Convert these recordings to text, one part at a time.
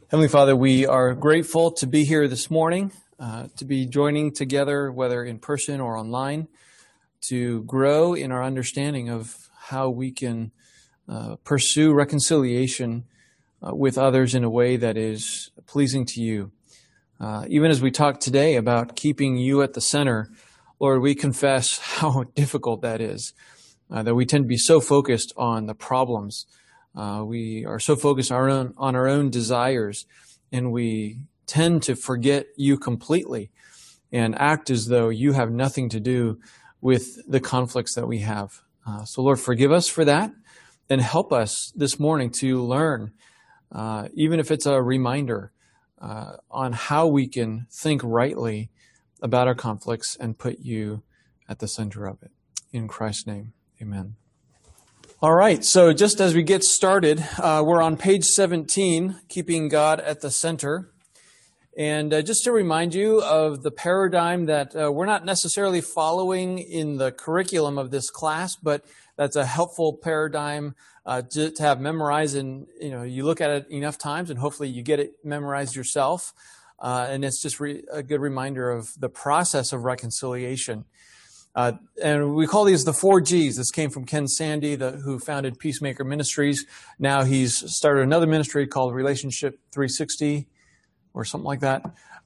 Heavenly Father, we are grateful to be here this morning, to be joining together, whether in person or online, to grow in our understanding of how we can pursue reconciliation with others in a way that is pleasing to you. Even as we talk today about keeping you at the center, Lord, we confess how difficult that is, that we tend to be so focused on the problems. We are so focused on our own desires, and we tend to forget you completely and act as though you have nothing to do with the conflicts that we have. So Lord, forgive us for that and help us this morning to learn, even if it's a reminder, on how we can think rightly about our conflicts and put you at the center of it. In Christ's name, amen. All right, so just as we get started, we're on page 17, Keeping God at the Center. And just to remind you of the paradigm that we're not necessarily following in the curriculum of this class, but that's a helpful paradigm to have memorized. And you look at it enough times and hopefully you get it memorized yourself. And it's just a good reminder of the process of reconciliation. And we call these the 4 Gs. This came from Ken Sande, who founded Peacemaker Ministries. Now he's started another ministry called Relationship 360 or something like that.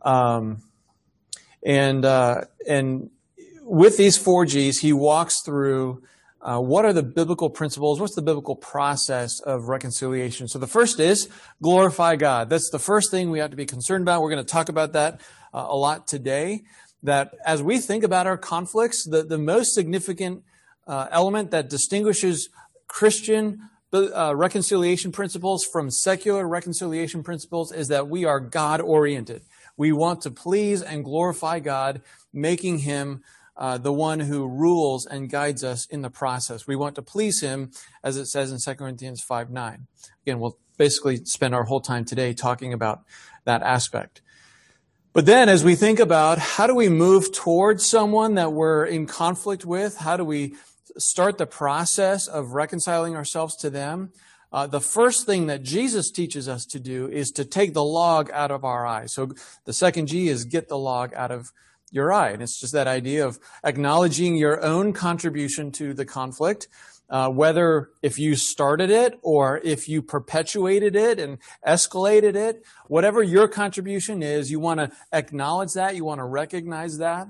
And with these 4 Gs, he walks through what are the biblical principles, what's the biblical process of reconciliation. So the first is glorify God. That's the first thing we have to be concerned about. We're going to talk about that a lot today. That as we think about our conflicts, the most significant element that distinguishes Christian reconciliation principles from secular reconciliation principles is that we are God-oriented. We want to please and glorify God, making Him the one who rules and guides us in the process. We want to please Him, as it says in 2 Corinthians 5:9. Again, we'll basically spend our whole time today talking about that aspect. But then as we think about how do we move towards someone that we're in conflict with, how do we start the process of reconciling ourselves to them, the first thing that Jesus teaches us to do is to take the log out of our eye. So the second G is get the log out of your eye. And it's just that idea of acknowledging your own contribution to the conflict, whether if you started it or if you perpetuated it and escalated it, whatever your contribution is, you want to acknowledge that, you want to recognize that.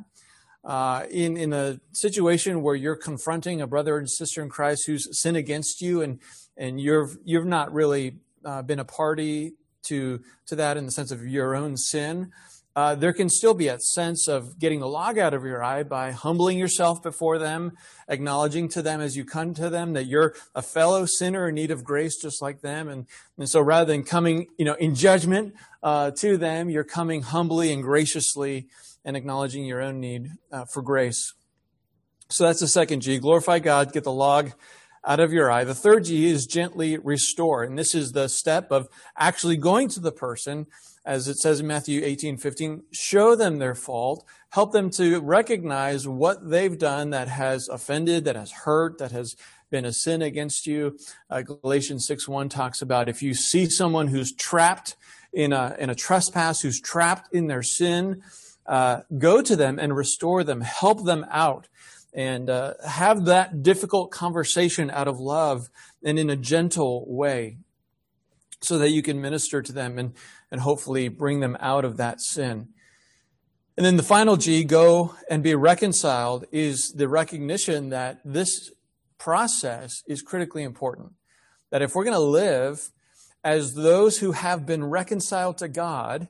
In a situation where you're confronting a brother and sister in Christ who's sinned against you and you've not really been a party to that in the sense of your own sin, there can still be a sense of getting the log out of your eye by humbling yourself before them, acknowledging to them as you come to them that you're a fellow sinner in need of grace just like them. And so rather than coming, in judgment to them, you're coming humbly and graciously and acknowledging your own need for grace. So that's the second G, glorify God, get the log out of your eye. The third G is gently restore. And this is the step of actually going to the person, as it says in Matthew 18:15, show them their fault, help them to recognize what they've done that has offended, that has hurt, that has been a sin against you. Galatians 6:1 talks about if you see someone who's trapped in a trespass, who's trapped in their sin, go to them and restore them, help them out, and have that difficult conversation out of love and in a gentle way so that you can minister to them and hopefully bring them out of that sin. And then the final G, go and be reconciled, is the recognition that this process is critically important. That if we're going to live as those who have been reconciled to God,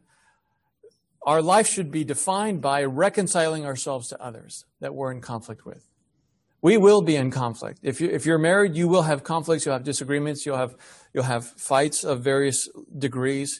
our life should be defined by reconciling ourselves to others that we're in conflict with. We will be in conflict. If you're married, you will have conflicts, you'll have disagreements, you'll have fights of various degrees.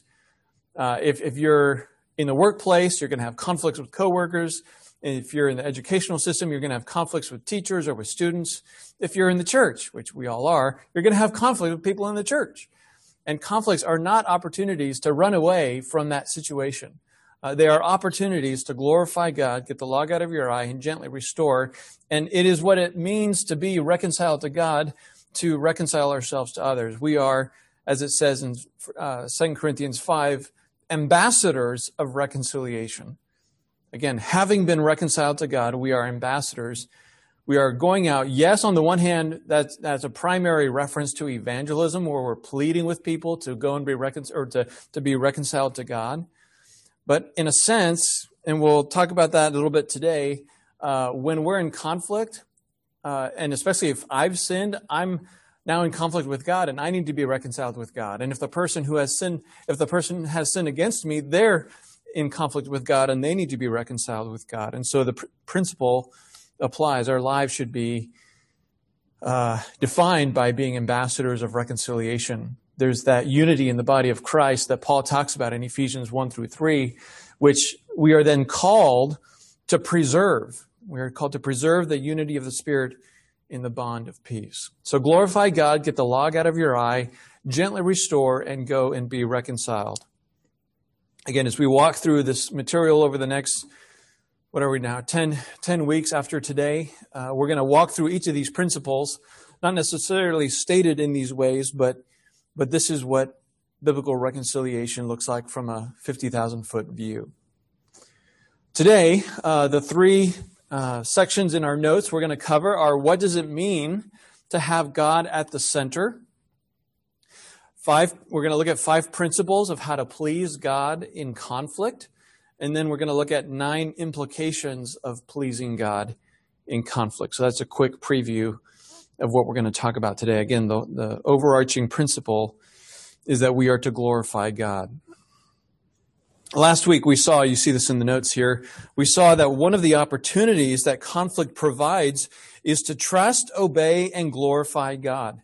If you're in the workplace, you're going to have conflicts with coworkers. If you're in the educational system, you're going to have conflicts with teachers or with students. If you're in the church, which we all are, you're going to have conflict with people in the church. And conflicts are not opportunities to run away from that situation. They are opportunities to glorify God, get the log out of your eye, and gently restore. And it is what it means to be reconciled to God, to reconcile ourselves to others. We are as it says in 2 Corinthians 5, ambassadors of reconciliation. Again, having been reconciled to God, we are ambassadors. We are going out. Yes, on the one hand, that's a primary reference to evangelism, where we're pleading with people to go and be to be reconciled to God. But in a sense, and we'll talk about that a little bit today, when we're in conflict, and especially if I've sinned, I'm now in conflict with God, and I need to be reconciled with God. And if the person has sinned against me, they're in conflict with God, and they need to be reconciled with God. And so the principle applies. Our lives should be defined by being ambassadors of reconciliation. There's that unity in the body of Christ that Paul talks about in Ephesians 1-3, which we are then called to preserve. We are called to preserve the unity of the Spirit in the bond of peace. So glorify God, get the log out of your eye, gently restore, and go and be reconciled. Again, as we walk through this material over the next, 10 weeks after today, we're going to walk through each of these principles, not necessarily stated in these ways, but this is what biblical reconciliation looks like from a 50,000-foot view. Today, the three sections in our notes we're going to cover are: what does it mean to have God at the center? We're going to look at 5 principles of how to please God in conflict. And then we're going to look at 9 implications of pleasing God in conflict. So that's a quick preview of what we're going to talk about today. Again, the overarching principle is that we are to glorify God. Last week we saw, you see this in the notes here, we saw that one of the opportunities that conflict provides is to trust, obey, and glorify God.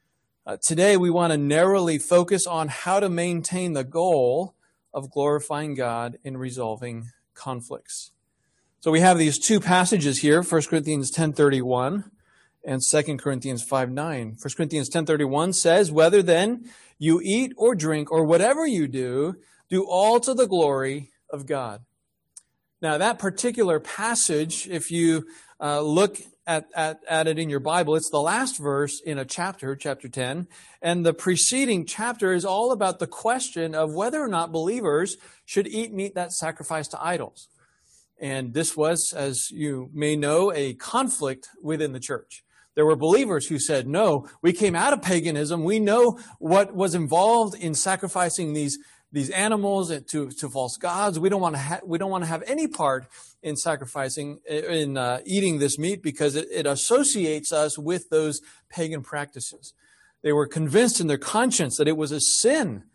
Today we want to narrowly focus on how to maintain the goal of glorifying God in resolving conflicts. So we have these 2 passages here, 1 Corinthians 10:31 and 2 Corinthians 5:9. 1 Corinthians 10:31 says, "Whether then you eat or drink or whatever you do, do all to the glory of God." Now that particular passage, if you look at it in your Bible, it's the last verse in a chapter 10, and the preceding chapter is all about the question of whether or not believers should eat meat that's sacrificed to idols. And this was, as you may know, a conflict within the church. There were believers who said, no, we came out of paganism. We know what was involved in sacrificing these animals to false gods. We don't want to have any part in sacrificing, in eating this meat, because it associates us with those pagan practices. They were convinced in their conscience that it was a sin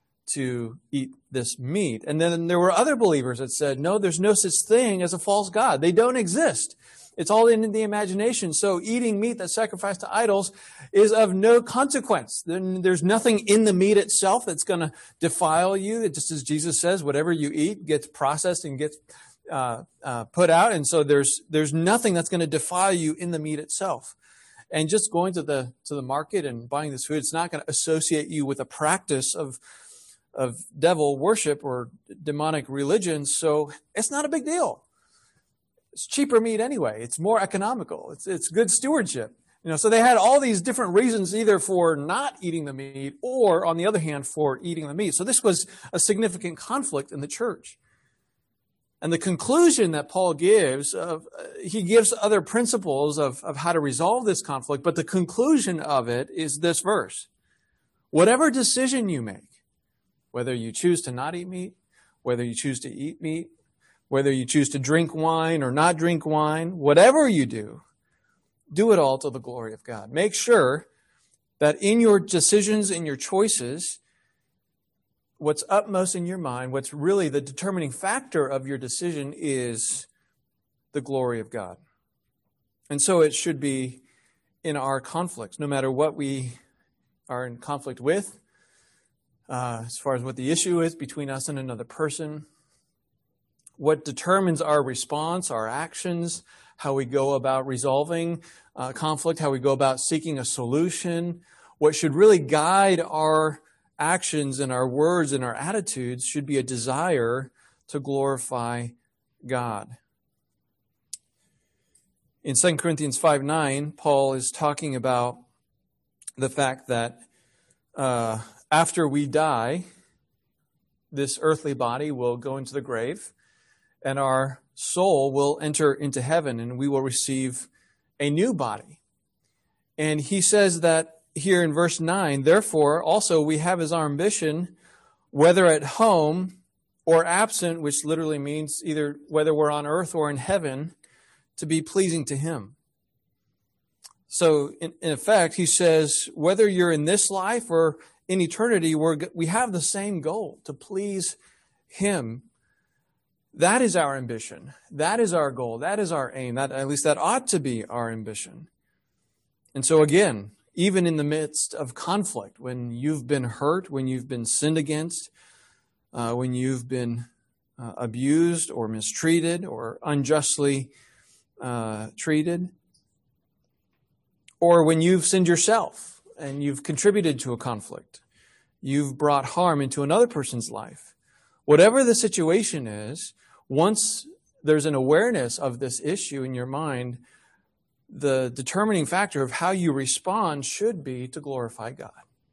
to eat this meat. And then there were other believers that said, no, there's no such thing as a false god. They don't exist. It's all in the imagination. So eating meat that's sacrificed to idols is of no consequence. There's nothing in the meat itself that's going to defile you. Just as Jesus says, whatever you eat gets processed and gets put out. And so there's nothing that's going to defile you in the meat itself. And just going to the market and buying this food, it's not going to associate you with a practice of devil worship or demonic religion. So it's not a big deal. It's cheaper meat anyway. It's more economical. It's good stewardship. So they had all these different reasons either for not eating the meat or, on the other hand, for eating the meat. So this was a significant conflict in the church. And the conclusion that Paul gives, he gives other principles of how to resolve this conflict, but the conclusion of it is this verse. Whatever decision you make, whether you choose to not eat meat, whether you choose to eat meat, whether you choose to drink wine or not drink wine, whatever you do it all to the glory of God. Make sure that in your decisions, in your choices, what's upmost in your mind, what's really the determining factor of your decision is the glory of God. And so it should be in our conflicts, no matter what we are in conflict with, as far as what the issue is between us and another person. What determines our response, our actions, how we go about resolving conflict, how we go about seeking a solution, what should really guide our actions and our words and our attitudes should be a desire to glorify God. In 2 Corinthians 5:9, Paul is talking about the fact that after we die, this earthly body will go into the grave, and our soul will enter into heaven, and we will receive a new body. And he says that here in verse 9, therefore also we have as our ambition, whether at home or absent, which literally means either whether we're on earth or in heaven, to be pleasing to him. So in effect, he says, whether you're in this life or in eternity, we have the same goal, to please him. That is our ambition. That is our goal. That is our aim. At least that ought to be our ambition. And so again, even in the midst of conflict, when you've been hurt, when you've been sinned against, when you've been abused or mistreated or unjustly treated, or when you've sinned yourself and you've contributed to a conflict, you've brought harm into another person's life. Whatever the situation is, once there's an awareness of this issue in your mind, the determining factor of how you respond should be to glorify God.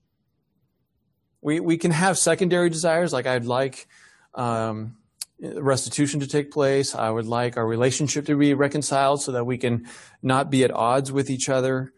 We can have secondary desires, like I'd like restitution to take place. I would like our relationship to be reconciled so that we can not be at odds with each other.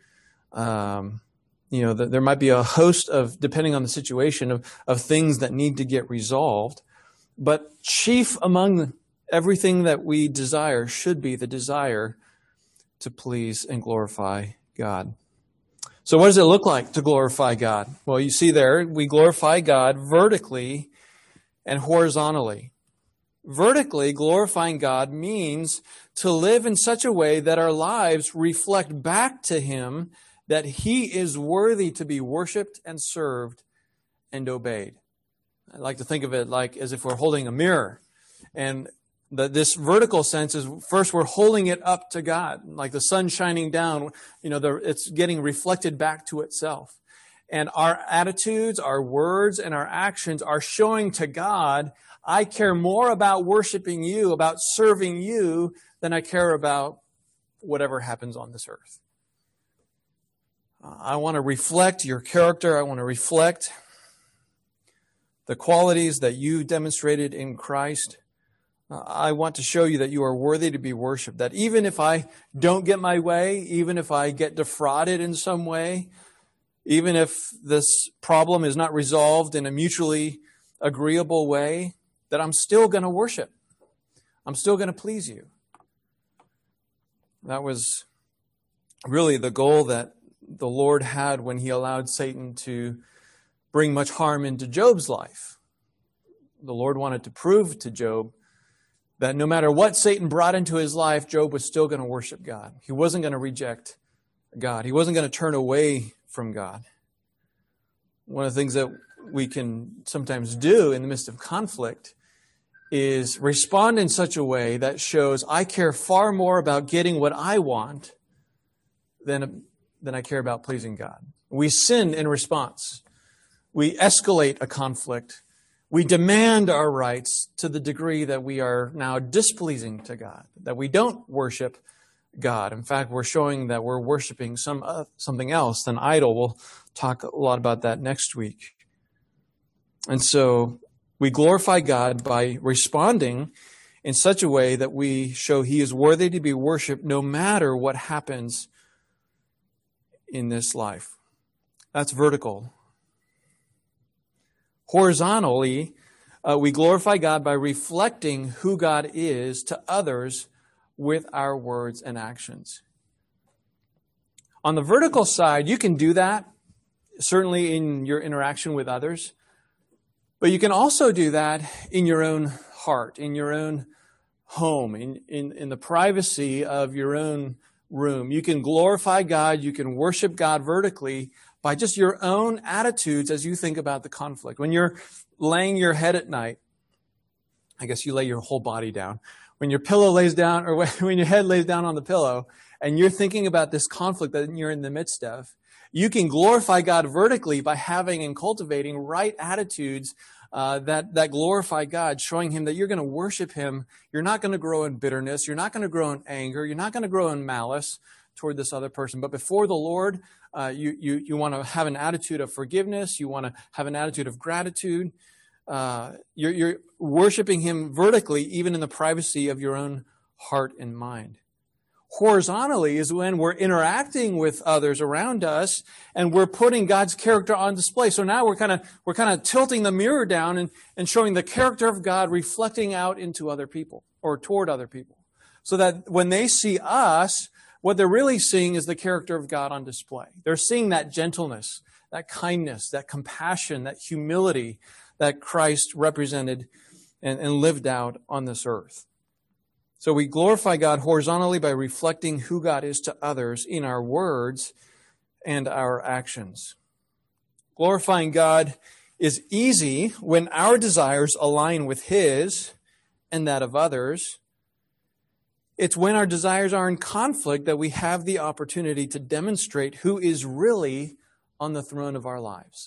There might be a host of, depending on the situation, of things that need to get resolved. But chief among everything that we desire should be the desire to please and glorify God. So what does it look like to glorify God? Well, you see there, we glorify God vertically and horizontally. Vertically, glorifying God means to live in such a way that our lives reflect back to him that he is worthy to be worshiped and served and obeyed. I like to think of it like as if we're holding a mirror. And this vertical sense is, first we're holding it up to God, like the sun shining down, it's getting reflected back to itself. And our attitudes, our words, and our actions are showing to God, I care more about worshiping you, about serving you, than I care about whatever happens on this earth. I want to reflect your character. I want to reflect the qualities that you demonstrated in Christ. I want to show you that you are worthy to be worshiped, that even if I don't get my way, even if I get defrauded in some way, even if this problem is not resolved in a mutually agreeable way, that I'm still going to worship. I'm still going to please you. That was really the goal that the Lord had when he allowed Satan to bring much harm into Job's life. The Lord wanted to prove to Job that no matter what Satan brought into his life, Job was still going to worship God. He wasn't going to reject God. He wasn't going to turn away from God. One of the things that we can sometimes do in the midst of conflict is respond in such a way that shows I care far more about getting what I want than I care about pleasing God. We sin in response. We escalate a conflict. We demand our rights to the degree that we are now displeasing to God, that we don't worship God. In fact, we're showing that we're worshiping something else, an idol. We'll talk a lot about that next week. And so we glorify God by responding in such a way that we show he is worthy to be worshiped no matter what happens in this life. That's vertical. Horizontally, we glorify God by reflecting who God is to others with our words and actions. On the vertical side, you can do that, certainly in your interaction with others, but you can also do that in your own heart, in your own home, in the privacy of your own room. You can glorify God, you can worship God vertically by just your own attitudes as you think about the conflict. When you're laying your head at night, I guess you lay your whole body down. When your pillow lays down, or when your head lays down on the pillow, and you're thinking about this conflict that you're in the midst of, you can glorify God vertically by having and cultivating right attitudes that glorify God, showing him that you're going to worship him. You're not going to grow in bitterness. You're not going to grow in anger. You're not going to grow in malice. toward this other person. But before the Lord, you want to have an attitude of forgiveness. You want to have an attitude of gratitude. You're worshiping him vertically, even in the privacy of your own heart and mind. Horizontally is when we're interacting with others around us and we're putting God's character on display. So now we're kind of tilting the mirror down and showing the character of God reflecting out into other people or toward other people. So that when they see us, what they're really seeing is the character of God on display. They're seeing that gentleness, that kindness, that compassion, that humility that Christ represented and lived out on this earth. So we glorify God horizontally by reflecting who God is to others in our words and our actions. Glorifying God is easy when our desires align with his and that of others. It's when our desires are in conflict that we have the opportunity to demonstrate who is really on the throne of our lives.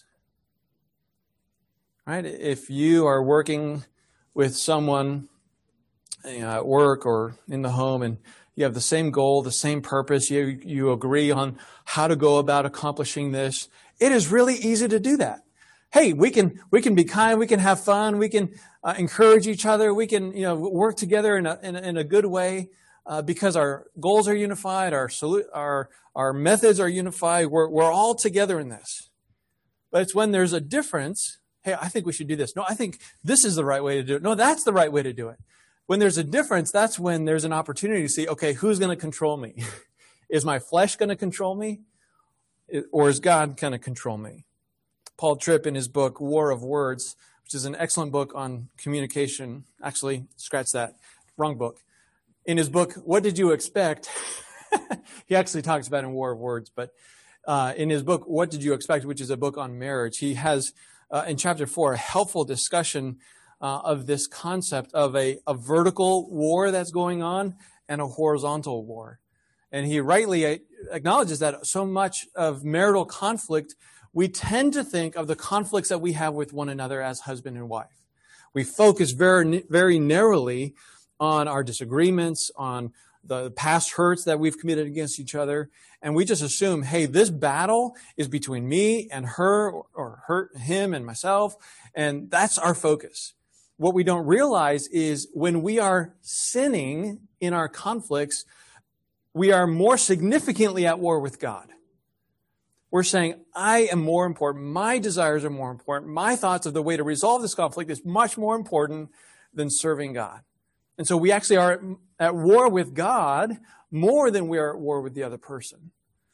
Right? If you are working with someone at work or in the home, and you have the same goal, the same purpose, you agree on how to go about accomplishing this, it is really easy to do that. Hey, we can be kind, we can have fun, we can encourage each other, we can work together in a good way because our goals are unified, our methods are unified. We're all together in this. But it's when there's a difference. Hey, I think we should do this. No, I think this is the right way to do it. No, that's the right way to do it. When there's a difference, that's when there's an opportunity to see, okay, who's going to control me? Is my flesh going to control me? Or is God going to control me? Paul Tripp, in his book, War of Words, which is an excellent book on communication. Actually, scratch that. Wrong book. In his book, What Did You Expect? He actually talks about it in War of Words, but in his book, What Did You Expect?, which is a book on marriage, he has, in chapter 4, a helpful discussion of this concept of a vertical war that's going on and a horizontal war. And he rightly acknowledges that so much of marital conflict, we tend to think of the conflicts that we have with one another as husband and wife. We focus very, very narrowly on our disagreements, on the past hurts that we've committed against each other, and we just assume, hey, this battle is between me and her, or him and myself, and that's our focus. What we don't realize is when we are sinning in our conflicts, we are more significantly at war with God. We're saying, I am more important, my desires are more important, my thoughts of the way to resolve this conflict is much more important than serving God. And so we actually are at war with God more than we are at war with the other person.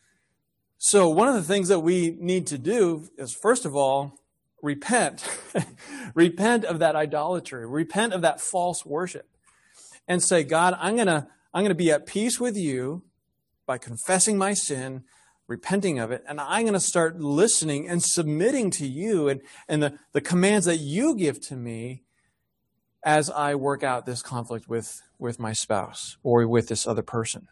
So one of the things that we need to do is, first of all, repent. Repent of that idolatry. Repent of that false worship. And say, God, I'm gonna be at peace with you by confessing my sin, repenting of it, and I'm going to start listening and submitting to you and the commands that you give to me as I work out this conflict with my spouse or with this other person.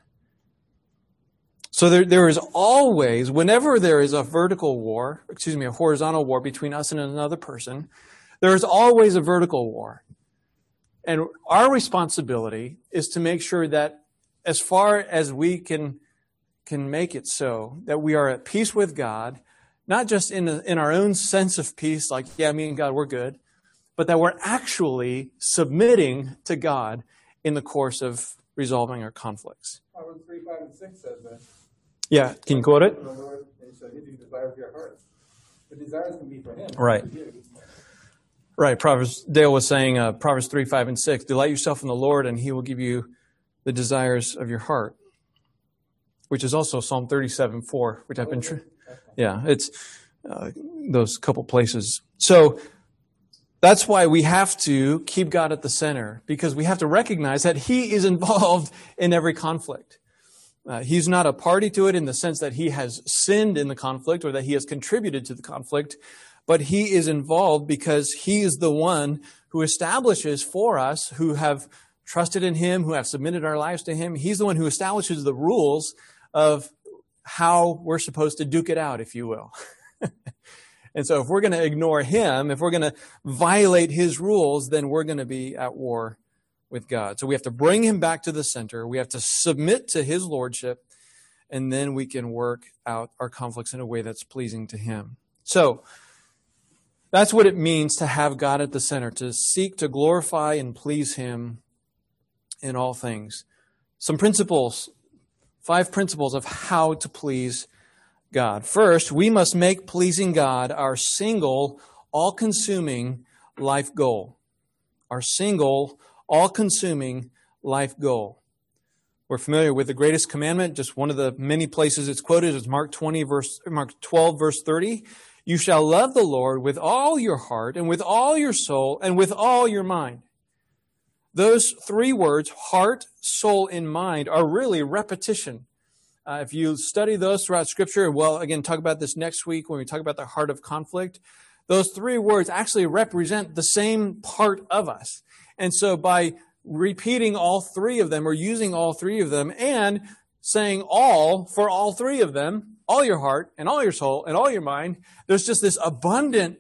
So there is always, whenever there is a horizontal war between us and another person, there is always a vertical war. And our responsibility is to make sure that as far as we can make it so, that we are at peace with God, not just in our own sense of peace, like, yeah, me and God, we're good, but that we're actually submitting to God in the course of resolving our conflicts. Proverbs 3, 5, and 6 says that. Yeah, can you quote it? The Lord, and shall give you the desires of your heart. The desires can be for him. Right. Right. Dale was saying, Proverbs 3, 5, and 6, delight yourself in the Lord, and he will give you the desires of your heart, which is also Psalm 37, 4, which I've been... Yeah, it's those couple places. So that's why we have to keep God at the center, because we have to recognize that he is involved in every conflict. He's not a party to it in the sense that he has sinned in the conflict or that he has contributed to the conflict, but he is involved because he is the one who establishes for us, who have trusted in him, who have submitted our lives to him. He's the one who establishes the rules of how we're supposed to duke it out, if you will. And so if we're going to ignore him, if we're going to violate his rules, then we're going to be at war with God. So we have to bring him back to the center. We have to submit to his lordship. and then we can work out our conflicts in a way that's pleasing to Him. So, that's what it means to have God at the center, to seek to glorify and please Him in all things. Some principles, 5 principles of how to please God. First, we must make pleasing God our single, all-consuming life goal. Our single, all-consuming life goal. We're familiar with the greatest commandment. Just one of the many places it's quoted is Mark 12, verse 30. You shall love the Lord with all your heart and with all your soul and with all your mind. Those 3 words, heart, soul, and mind, are really repetition. If you study those throughout Scripture, well, again, talk about this next week when we talk about the heart of conflict. Those 3 words actually represent the same part of us. And so by repeating all 3 of them or using all 3 of them and saying all for all 3 of them, all your heart and all your soul and all your mind, there's just this abundant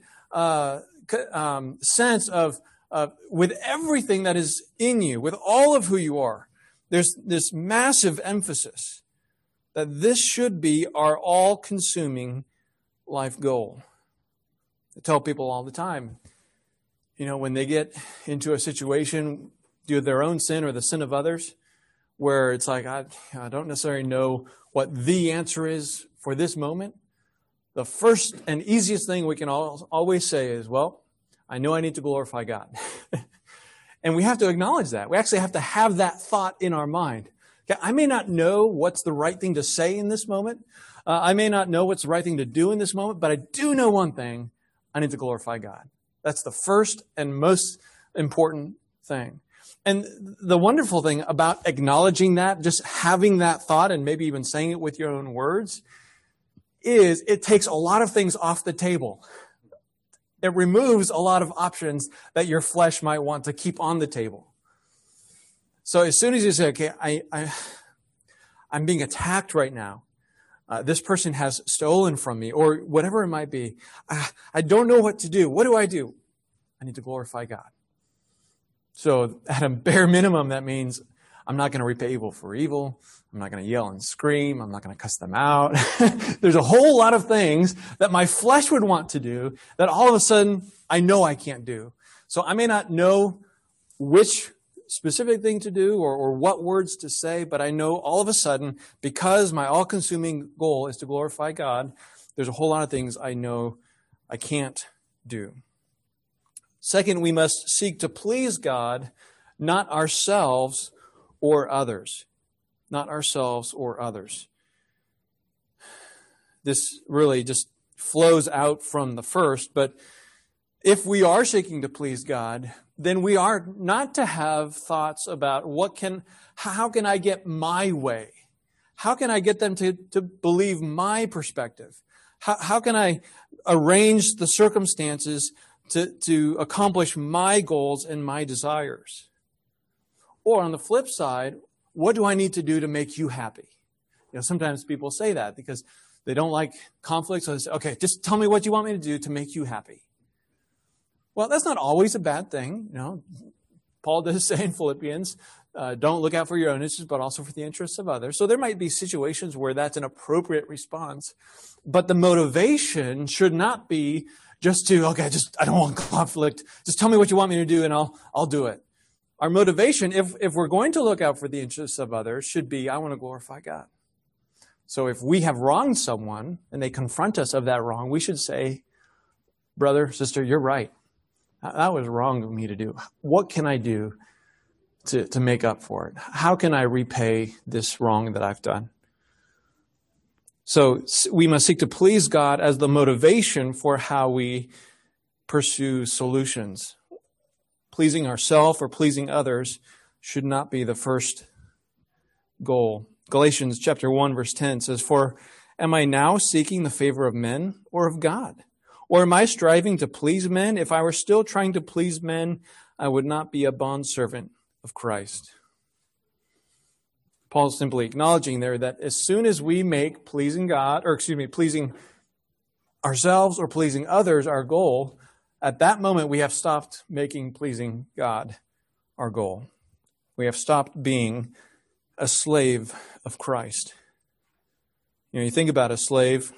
sense of with everything that is in you, with all of who you are. There's this massive emphasis that this should be our all-consuming life goal. I tell people all the time, when they get into a situation due to their own sin or the sin of others, where it's like, I don't necessarily know what the answer is for this moment. The first and easiest thing we can always say is, well, I know I need to glorify God. And we have to acknowledge that. We actually have to have that thought in our mind. Okay, I may not know what's the right thing to say in this moment. I may not know what's the right thing to do in this moment, but I do know one thing. I need to glorify God. That's the first and most important thing. And the wonderful thing about acknowledging that, just having that thought and maybe even saying it with your own words, is it takes a lot of things off the table. It removes a lot of options that your flesh might want to keep on the table. So as soon as you say, okay, I'm being attacked right now. This person has stolen from me, or whatever it might be. I don't know what to do. What do? I need to glorify God. So at a bare minimum, that means I'm not going to repay evil for evil. I'm not going to yell and scream. I'm not going to cuss them out. There's a whole lot of things that my flesh would want to do that all of a sudden I know I can't do. So I may not know which specific thing to do or what words to say, but I know all of a sudden, because my all-consuming goal is to glorify God, there's a whole lot of things I know I can't do. Second, we must seek to please God, not ourselves or others. Not ourselves or others. This really just flows out from the first, but if we are seeking to please God, then we are not to have thoughts about how can I get my way? How can I get them to believe my perspective? How can I arrange the circumstances to accomplish my goals and my desires? Or on the flip side, what do I need to do to make you happy? Sometimes people say that because they don't like conflict. So they say, okay, just tell me what you want me to do to make you happy. Well, that's not always a bad thing. Paul does say in Philippians, don't look out for your own interests, but also for the interests of others. So there might be situations where that's an appropriate response. But the motivation should not be just I don't want conflict. Just tell me what you want me to do and I'll do it. Our motivation, if we're going to look out for the interests of others, should be, I want to glorify God. So if we have wronged someone and they confront us of that wrong, we should say, brother, sister, you're right. That was wrong of me to do. What can I do to make up for it? How can I repay this wrong that I've done? So we must seek to please God as the motivation for how we pursue solutions. Pleasing ourselves or pleasing others should not be the first goal. Galatians chapter 1 verse 10 says, For am I now seeking the favor of men or of God? Or am I striving to please men? If I were still trying to please men, I would not be a bondservant of Christ. Paul's simply acknowledging there that as soon as we make pleasing ourselves or pleasing others our goal, at that moment we have stopped making pleasing God our goal. We have stopped being a slave of Christ. You think about a slave,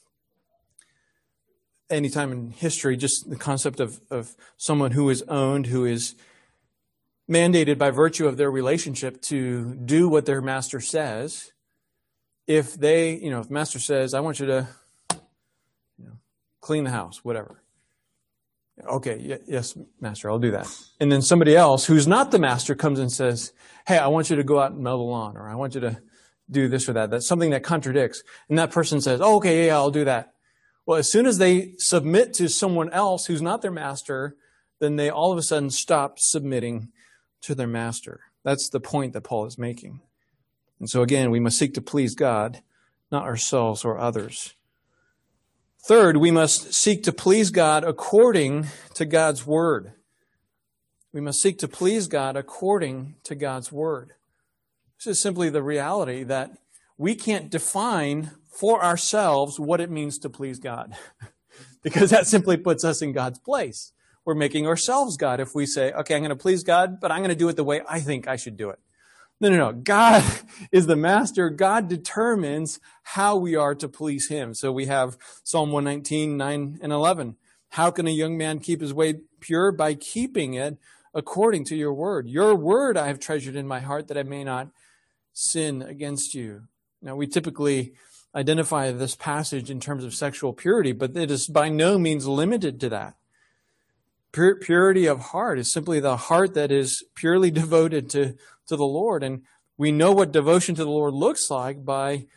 anytime in history, just the concept of someone who is owned, who is mandated by virtue of their relationship to do what their master says. If master says, I want you to clean the house, whatever. Okay, yes, master, I'll do that. And then somebody else who's not the master comes and says, hey, I want you to go out and mow the lawn, or I want you to do this or that. That's something that contradicts. And that person says, oh, okay, yeah, I'll do that. Well, as soon as they submit to someone else who's not their master, then they all of a sudden stop submitting to their master. That's the point that Paul is making. And so again, we must seek to please God, not ourselves or others. Third, we must seek to please God according to God's word. We must seek to please God according to God's word. This is simply the reality that we can't define for ourselves what it means to please God, because that simply puts us in God's place. We're making ourselves God if we say, okay, I'm going to please God, but I'm going to do it the way I think I should do it. No. God is the master. God determines how we are to please him. So we have Psalm 119, 9 and 11. How can a young man keep his way pure? By keeping it according to your word. Your word I have treasured in my heart that I may not sin against you. Now, we typically identify this passage in terms of sexual purity, but it is by no means limited to that. Purity of heart is simply the heart that is purely devoted to the Lord. And we know what devotion to the Lord looks like by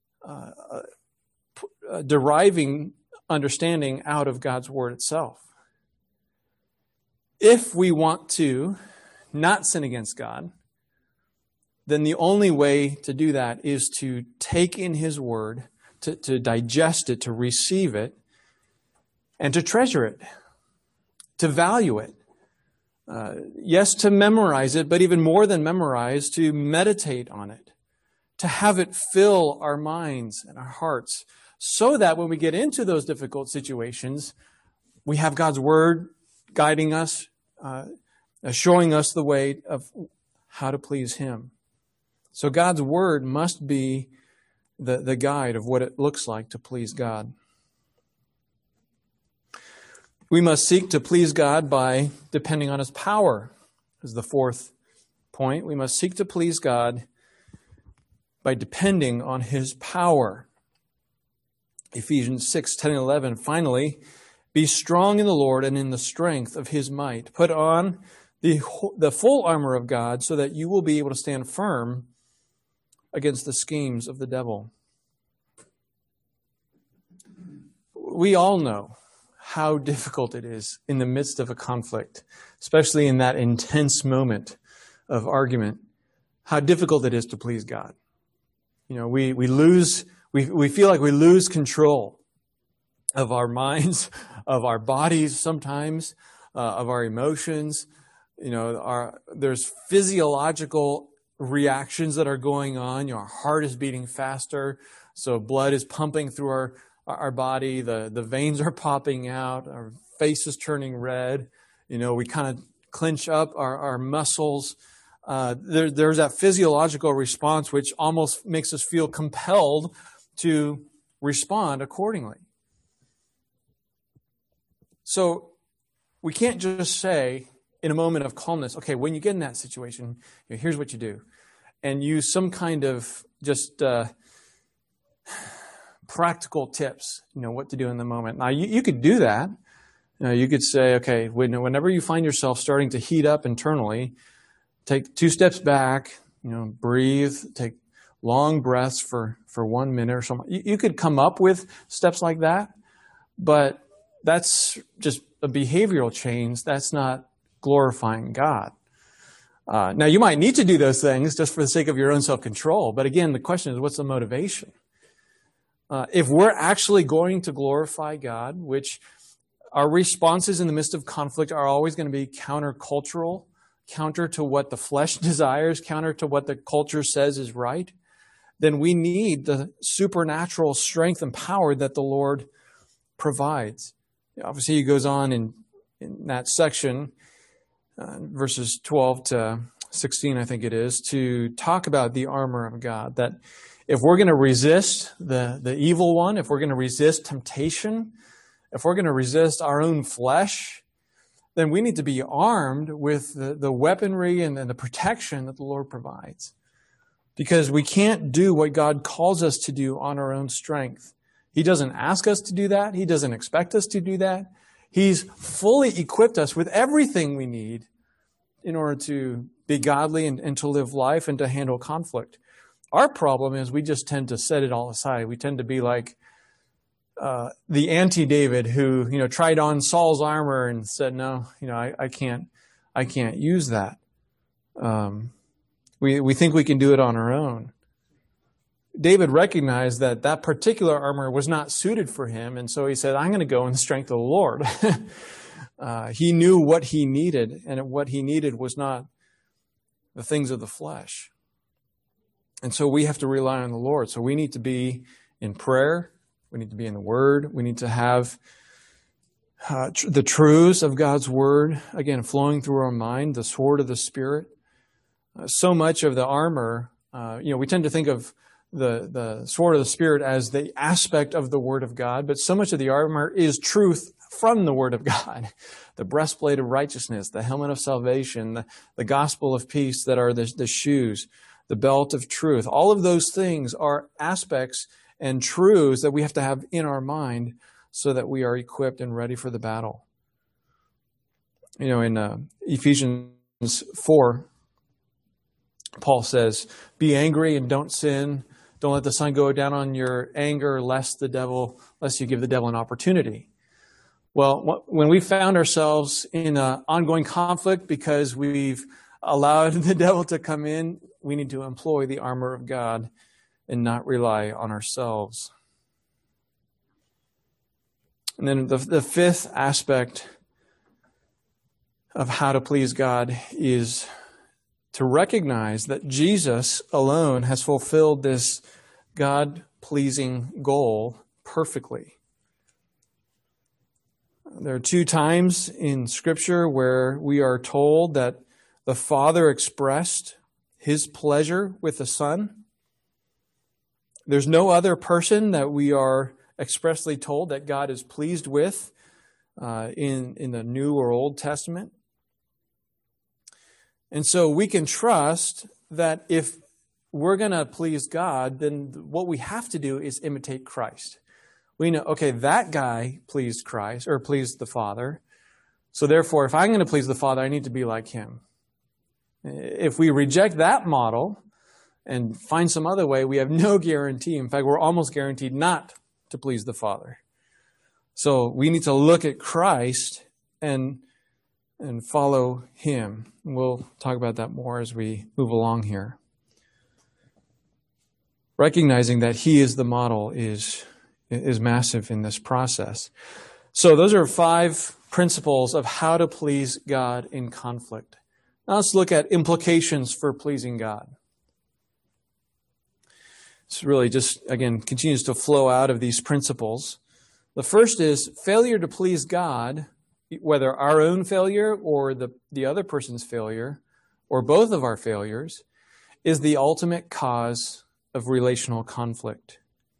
deriving understanding out of God's word itself. If we want to not sin against God, then the only way to do that is to take in his word, to digest it, to receive it, and to treasure it, to value it. Yes, to memorize it, but even more than memorize, to meditate on it, to have it fill our minds and our hearts, so that when we get into those difficult situations, we have God's word guiding us, showing us the way of how to please him. So God's word must be the guide of what it looks like to please God. We must seek to please God by depending on his power, is the fourth point. We must seek to please God by depending on his power. Ephesians 6, 10 and 11. Finally, be strong in the Lord and in the strength of his might. Put on the full armor of God so that you will be able to stand firm against the schemes of the devil. We all know how difficult it is in the midst of a conflict, especially in that intense moment of argument, how difficult it is to please God. We feel like we lose control of our minds, of our bodies sometimes, of our emotions. There's physiological reactions that are going on. Our heart is beating faster, so blood is pumping through our body, the veins are popping out, our face is turning red. We kind of clench up our muscles. There's that physiological response which almost makes us feel compelled to respond accordingly. So we can't just say in a moment of calmness, okay, when you get in that situation, here's what you do, and use some kind of just practical tips, what to do in the moment. Now, you could do that. You could say, okay, whenever you find yourself starting to heat up internally, take 2 steps back, breathe, take long breaths for 1 minute or something. You could come up with steps like that, but that's just a behavioral change. That's not glorifying God. Now, you might need to do those things just for the sake of your own self-control. But again, the question is, what's the motivation? If we're actually going to glorify God, which our responses in the midst of conflict are always going to be countercultural, counter to what the flesh desires, counter to what the culture says is right, then we need the supernatural strength and power that the Lord provides. Obviously, he goes on in that section, verses 12 to 16, I think it is, to talk about the armor of God, that if we're going to resist the evil one, if we're going to resist temptation, if we're going to resist our own flesh, then we need to be armed with the weaponry and the protection that the Lord provides. Because we can't do what God calls us to do on our own strength. He doesn't ask us to do that. He doesn't expect us to do that. He's fully equipped us with everything we need in order to be godly and to live life and to handle conflict. Our problem is we just tend to set it all aside. We tend to be like the anti-David who, tried on Saul's armor and said, no, I can't use that. We think we can do it on our own. David recognized that particular armor was not suited for him, and so he said, I'm going to go in the strength of the Lord. He knew what he needed, and what he needed was not the things of the flesh. And so we have to rely on the Lord. So we need to be in prayer. We need to be in the Word. We need to have the truths of God's Word, again, flowing through our mind, the sword of the Spirit. So much of the armor, we tend to think of the sword of the Spirit as the aspect of the Word of God, but so much of the armor is truth from the Word of God. The breastplate of righteousness, the helmet of salvation, the gospel of peace that are the shoes, the belt of truth. All of those things are aspects and truths that we have to have in our mind so that we are equipped and ready for the battle. In Ephesians 4, Paul says, be angry and don't sin. Don't let the sun go down on your anger, lest you give the devil an opportunity. Well, when we found ourselves in an ongoing conflict because we've allowed the devil to come in, we need to employ the armor of God and not rely on ourselves. And then the fifth aspect of how to please God is to recognize that Jesus alone has fulfilled this God-pleasing goal perfectly. There are 2 times in Scripture where we are told that the Father expressed His pleasure with the Son. There's no other person that we are expressly told that God is pleased with in the New or Old Testament. And so we can trust that if we're going to please God, then what we have to do is imitate Christ. We know, okay, that guy pleased Christ or pleased the Father. So therefore, if I'm going to please the Father, I need to be like him. If we reject that model and find some other way, we have no guarantee. In fact, we're almost guaranteed not to please the Father. So we need to look at Christ and follow him. We'll talk about that more as we move along here. Recognizing that he is the model is massive in this process. So those are 5 principles of how to please God in conflict. Now let's look at implications for pleasing God. This really just, again, continues to flow out of these principles. The first is failure to please God, whether our own failure or the other person's failure, or both of our failures, is the ultimate cause of relational conflict.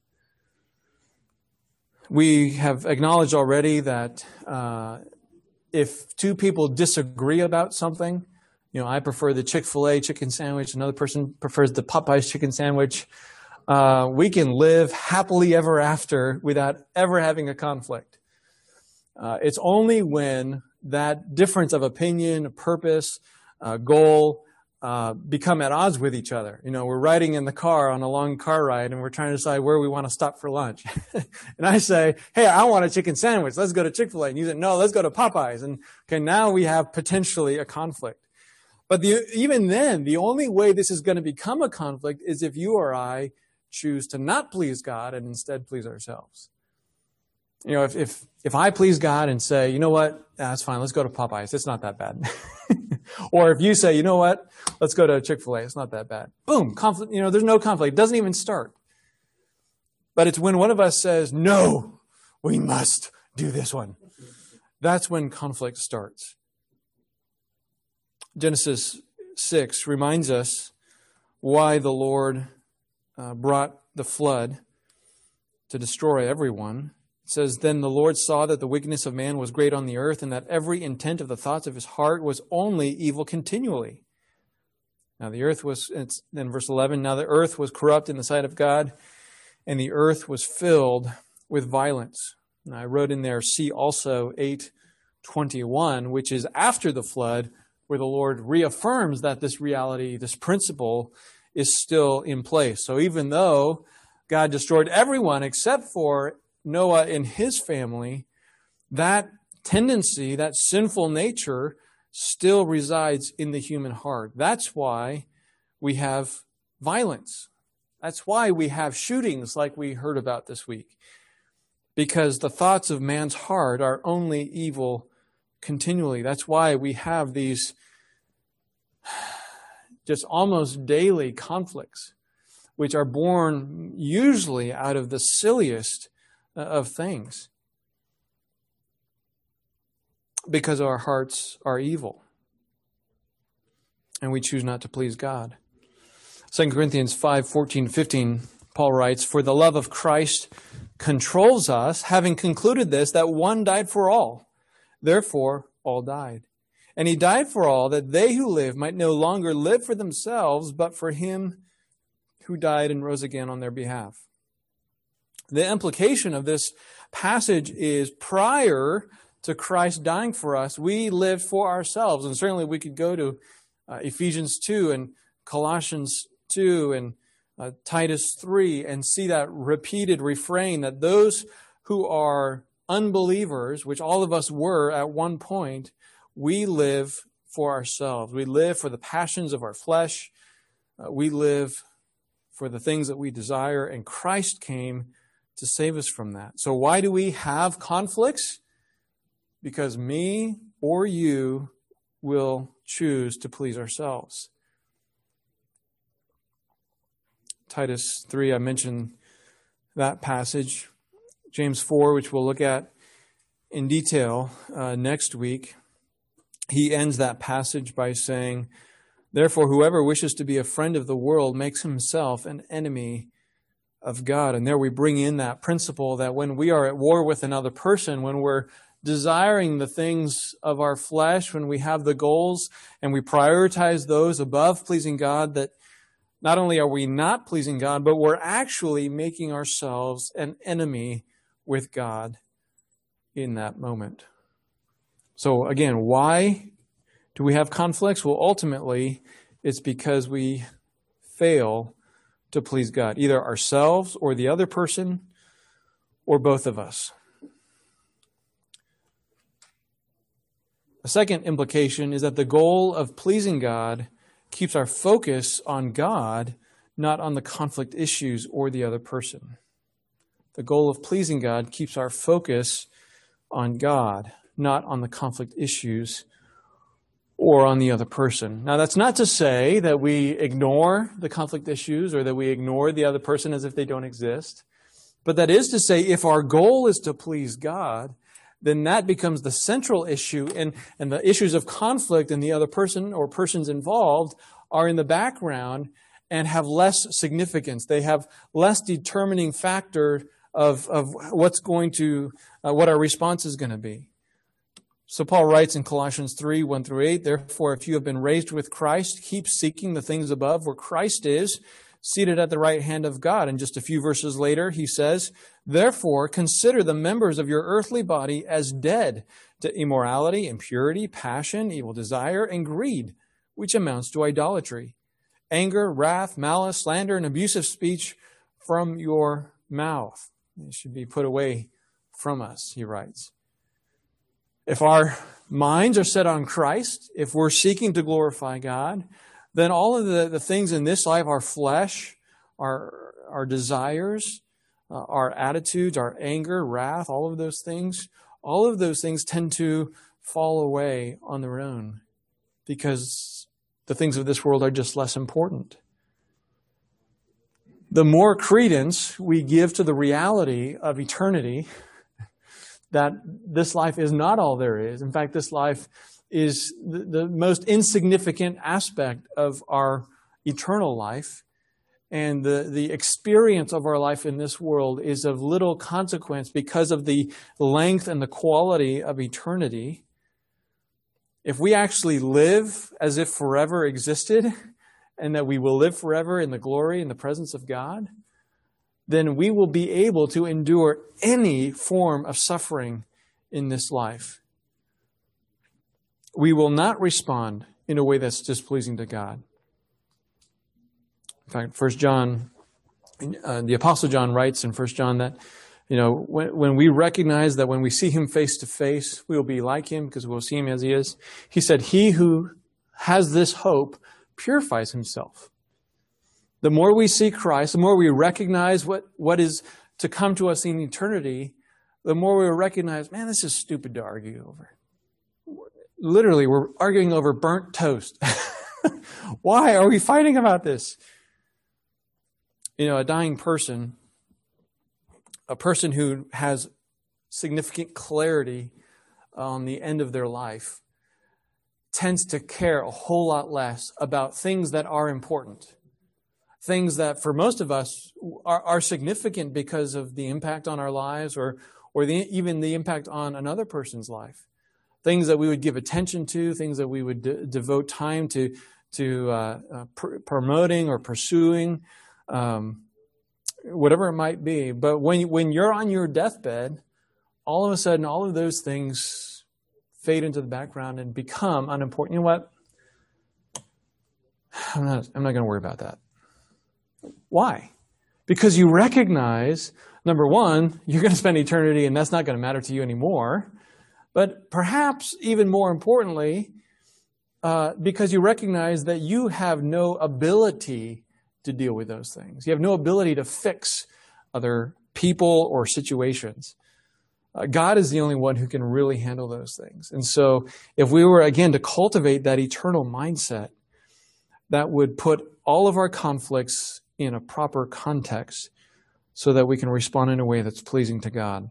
We have acknowledged already that if 2 people disagree about something, I prefer the Chick-fil-A chicken sandwich, another person prefers the Popeyes chicken sandwich, we can live happily ever after without ever having a conflict. It's only when that difference of opinion, purpose, goal, become at odds with each other. We're riding in the car on a long car ride and we're trying to decide where we want to stop for lunch. And I say, hey, I want a chicken sandwich. Let's go to Chick-fil-A. And you say, no, let's go to Popeyes. And okay, now we have potentially a conflict. But even then, the only way this is going to become a conflict is if you or I choose to not please God and instead please ourselves. If I please God and say, you know what, that's fine, let's go to Popeyes. It's not that bad. Or if you say, you know what, let's go to Chick-fil-A. It's not that bad. Boom, conflict. There's no conflict. It doesn't even start. But it's when one of us says, no, we must do this one. That's when conflict starts. Genesis 6 reminds us why the Lord brought the flood to destroy everyone. It says, "Then the Lord saw that the wickedness of man was great on the earth, and that every intent of the thoughts of his heart was only evil continually. Now the earth was," then verse 11, "Now the earth was corrupt in the sight of God, and the earth was filled with violence." And I wrote in there, see also 8:21, which is after the flood, where the Lord reaffirms that this reality, this principle, is still in place. So even though God destroyed everyone except for Noah and his family, that tendency, that sinful nature, still resides in the human heart. That's why we have violence. That's why we have shootings like we heard about this week. Because the thoughts of man's heart are only evil continually. That's why we have these just almost daily conflicts, which are born usually out of the silliest of things, because our hearts are evil and we choose not to please God. 2 Corinthians 5:14-15, Paul writes, "For the love of Christ controls us, having concluded this, that one died for all. Therefore, all died. And he died for all, that they who live might no longer live for themselves, but for him who died and rose again on their behalf." The implication of this passage is prior to Christ dying for us, we lived for ourselves. And certainly we could go to Ephesians 2 and Colossians 2 and Titus 3 and see that repeated refrain that those who are unbelievers, which all of us were at one point, we live for ourselves. We live for the passions of our flesh. We live for the things that we desire, and Christ came to save us from that. So why do we have conflicts? Because me or you will choose to please ourselves. Titus 3, I mentioned that passage. James 4, which we'll look at in detail next week, he ends that passage by saying, "Therefore, whoever wishes to be a friend of the world makes himself an enemy of God." And there we bring in that principle that when we are at war with another person, when we're desiring the things of our flesh, when we have the goals and we prioritize those above pleasing God, that not only are we not pleasing God, but we're actually making ourselves an enemy with God in that moment. So again, why do we have conflicts? Well, ultimately, it's because we fail to please God, either ourselves or the other person or both of us. A second implication is that the goal of pleasing God keeps our focus on God, not on the conflict issues or the other person. The goal of pleasing God keeps our focus on God, not on the conflict issues or on the other person. Now, that's not to say that we ignore the conflict issues or that we ignore the other person as if they don't exist. But that is to say, if our goal is to please God, then that becomes the central issue, and the issues of conflict and the other person or persons involved are in the background and have less significance. They have less determining factor of what our response is going to be. So Paul writes in Colossians 3, 1-8, "Therefore, if you have been raised with Christ, keep seeking the things above where Christ is, seated at the right hand of God." And just a few verses later, he says, "Therefore, consider the members of your earthly body as dead to immorality, impurity, passion, evil desire, and greed, which amounts to idolatry. Anger, wrath, malice, slander, and abusive speech from your mouth." It should be put away from us, he writes. If our minds are set on Christ, if we're seeking to glorify God, then all of the things in this life, our flesh, our desires, our attitudes, our anger, wrath, all of those things tend to fall away on their own because the things of this world are just less important. The more credence we give to the reality of eternity, that this life is not all there is. In fact, this life is the most insignificant aspect of our eternal life. and the experience of our life in this world is of little consequence because of the length and the quality of eternity, if we actually live as if forever existed and that we will live forever in the glory and the presence of God, then we will be able to endure any form of suffering in this life. We will not respond in a way that's displeasing to God. In fact, 1 John, the Apostle John writes in 1 John that, when we recognize that when we see him face to face, we will be like him because we'll see him as he is. He said, he who has this hope purifies himself. The more we see Christ, the more we recognize what is to come to us in eternity, the more we recognize, man, this is stupid to argue over. Literally, we're arguing over burnt toast. Why are we fighting about this? A dying person, a person who has significant clarity on the end of their life, tends to care a whole lot less about things that are important. Things that for most of us are significant because of the impact on our lives or even the impact on another person's life. Things that we would give attention to, things that we would devote time to promoting or pursuing, whatever it might be. But when you're on your deathbed, all of a sudden, all of those things fade into the background and become unimportant. You know what? I'm not going to worry about that. Why? Because you recognize, number one, you're going to spend eternity and that's not going to matter to you anymore. But perhaps even more importantly, because you recognize that you have no ability to deal with those things. You have no ability to fix other people or situations. God is the only one who can really handle those things. And so if we were, again, to cultivate that eternal mindset, that would put all of our conflicts in a proper context so that we can respond in a way that's pleasing to God.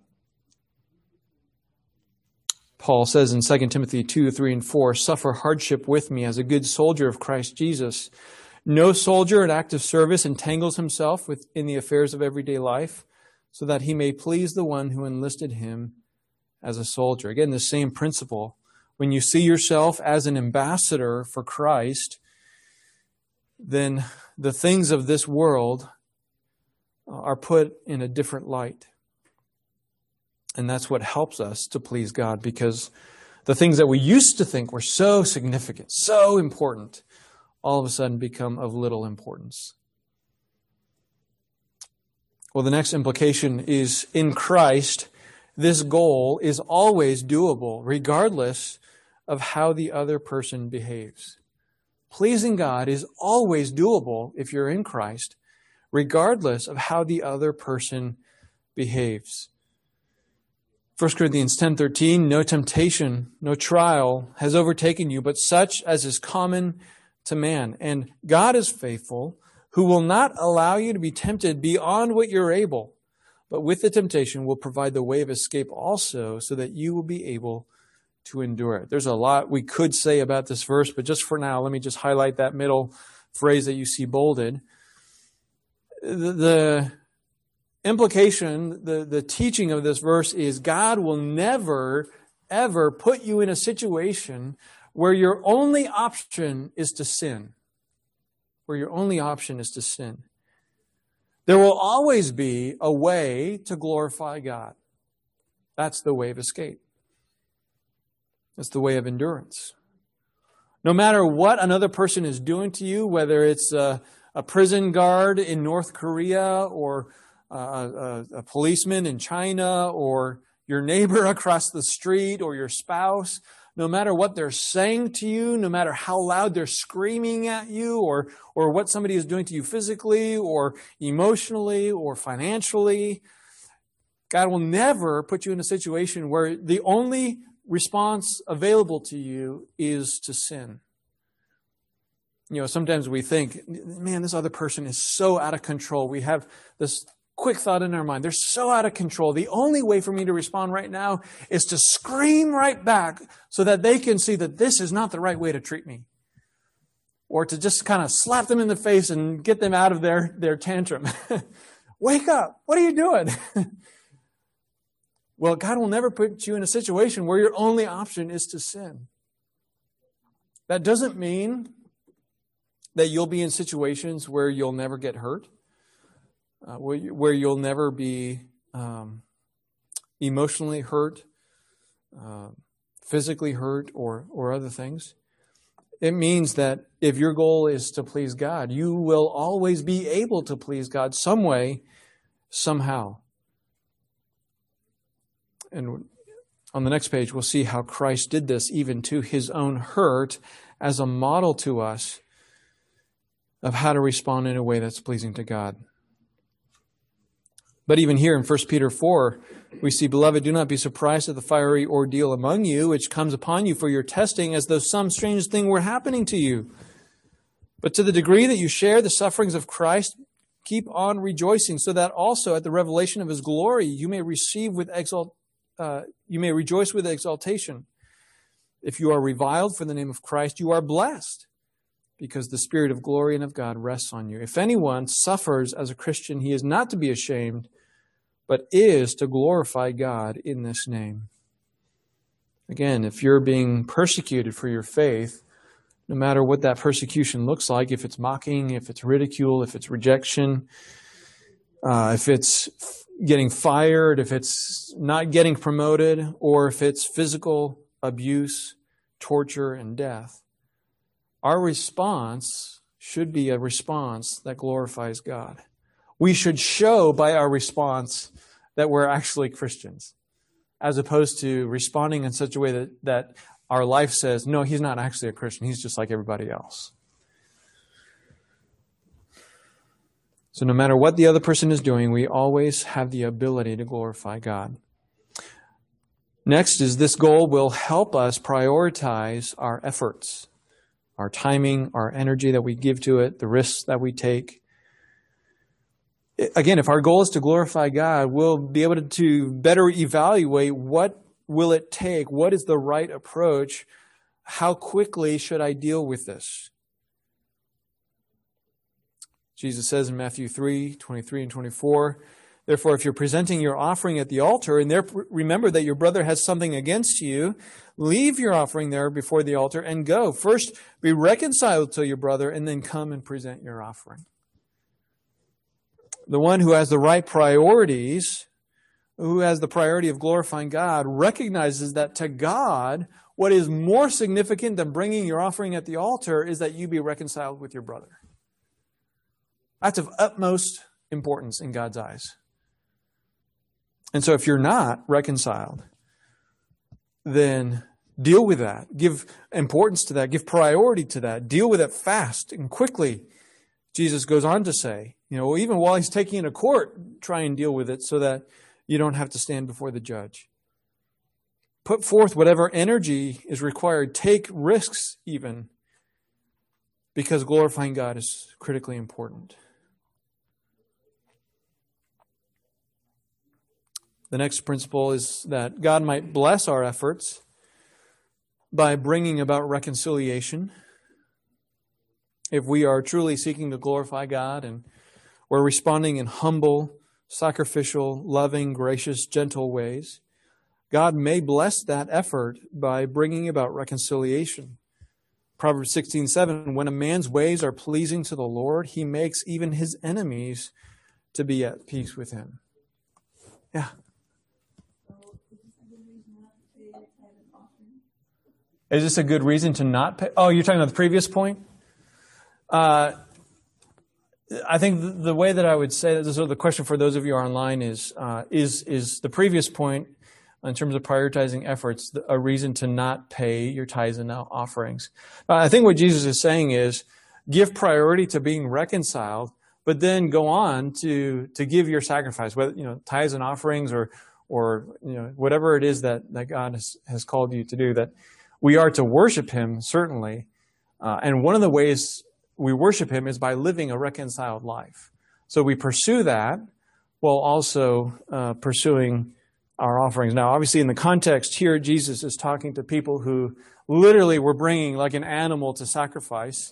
Paul says in 2 Timothy 2, 3, and 4, "Suffer hardship with me as a good soldier of Christ Jesus. No soldier in active service entangles himself in the affairs of everyday life, so that he may please the one who enlisted him as a soldier." Again, the same principle. When you see yourself as an ambassador for Christ, then the things of this world are put in a different light. And that's what helps us to please God, because the things that we used to think were so significant, so important, all of a sudden become of little importance. Well, the next implication is in Christ, this goal is always doable, regardless of how the other person behaves. Pleasing God is always doable if you're in Christ, regardless of how the other person behaves. 1 Corinthians 10:13, "No temptation, no trial has overtaken you, but such as is common to man. And God is faithful, who will not allow you to be tempted beyond what you're able, but with the temptation will provide the way of escape also, so that you will be able to endure it." There's a lot we could say about this verse, but just for now, let me just highlight that middle phrase that you see bolded. The implication, the teaching of this verse is God will never, ever put you in a situation where your only option is to sin. Where your only option is to sin. There will always be a way to glorify God. That's the way of escape. That's the way of endurance. No matter what another person is doing to you, whether it's a prison guard in North Korea or a policeman in China or your neighbor across the street or your spouse, no matter what they're saying to you, no matter how loud they're screaming at you or what somebody is doing to you physically or emotionally or financially, God will never put you in a situation where the only response available to you is to sin. Sometimes we think, man, this other person is so out of control. We have this quick thought in our mind. They're so out of control. The only way for me to respond right now is to scream right back so that they can see that this is not the right way to treat me. or to just kind of slap them in the face and get them out of their tantrum. Wake up! What are you doing? Well, God will never put you in a situation where your only option is to sin. That doesn't mean that you'll be in situations where you'll never get hurt, where you'll never be emotionally hurt, physically hurt, or other things. It means that if your goal is to please God, you will always be able to please God some way, somehow. And on the next page, we'll see how Christ did this even to his own hurt as a model to us of how to respond in a way that's pleasing to God. But even here in 1 Peter 4, we see, Beloved, do not be surprised at the fiery ordeal among you, which comes upon you for your testing, as though some strange thing were happening to you. But to the degree that you share the sufferings of Christ, keep on rejoicing, so that also at the revelation of his glory you may rejoice with exaltation. If you are reviled for the name of Christ, you are blessed, because the Spirit of glory and of God rests on you. If anyone suffers as a Christian, he is not to be ashamed, but is to glorify God in this name. Again, if you're being persecuted for your faith, no matter what that persecution looks like, if it's mocking, if it's ridicule, if it's rejection, if it's getting fired, if it's not getting promoted, or if it's physical abuse, torture, and death, our response should be a response that glorifies God. We should show by our response that we're actually Christians, as opposed to responding in such a way that our life says, no, he's not actually a Christian. He's just like everybody else. So no matter what the other person is doing, we always have the ability to glorify God. Next is this goal will help us prioritize our efforts, our timing, our energy that we give to it, the risks that we take. Again, if our goal is to glorify God, we'll be able to better evaluate what will it take, what is the right approach, how quickly should I deal with this. Jesus says in Matthew 3:23 and 24, Therefore, if you're presenting your offering at the altar and there remember that your brother has something against you, leave your offering there before the altar and go. First, be reconciled to your brother and then come and present your offering. The one who has the right priorities, who has the priority of glorifying God, recognizes that to God, what is more significant than bringing your offering at the altar is that you be reconciled with your brother. That's of utmost importance in God's eyes. And so if you're not reconciled, then deal with that. Give importance to that. Give priority to that. Deal with it fast and quickly. Jesus goes on to say, even while he's taking it to court, try and deal with it so that you don't have to stand before the judge. Put forth whatever energy is required. Take risks even, because glorifying God is critically important. The next principle is that God might bless our efforts by bringing about reconciliation. If we are truly seeking to glorify God and we're responding in humble, sacrificial, loving, gracious, gentle ways, God may bless that effort by bringing about reconciliation. Proverbs 16:7, when a man's ways are pleasing to the Lord, he makes even his enemies to be at peace with him. Yeah. Is this a good reason to not pay? Oh, you're talking about the previous point? I think the way that I would say that, so the question for those of you online is the previous point in terms of prioritizing efforts a reason to not pay your tithes and offerings? I think what Jesus is saying is give priority to being reconciled, but then go on to give your sacrifice, whether tithes and offerings or whatever it is that God has called you to do. That we are to worship Him, certainly. And one of the ways we worship Him is by living a reconciled life. So we pursue that while also pursuing our offerings. Now, obviously, in the context here, Jesus is talking to people who literally were bringing like an animal to sacrifice.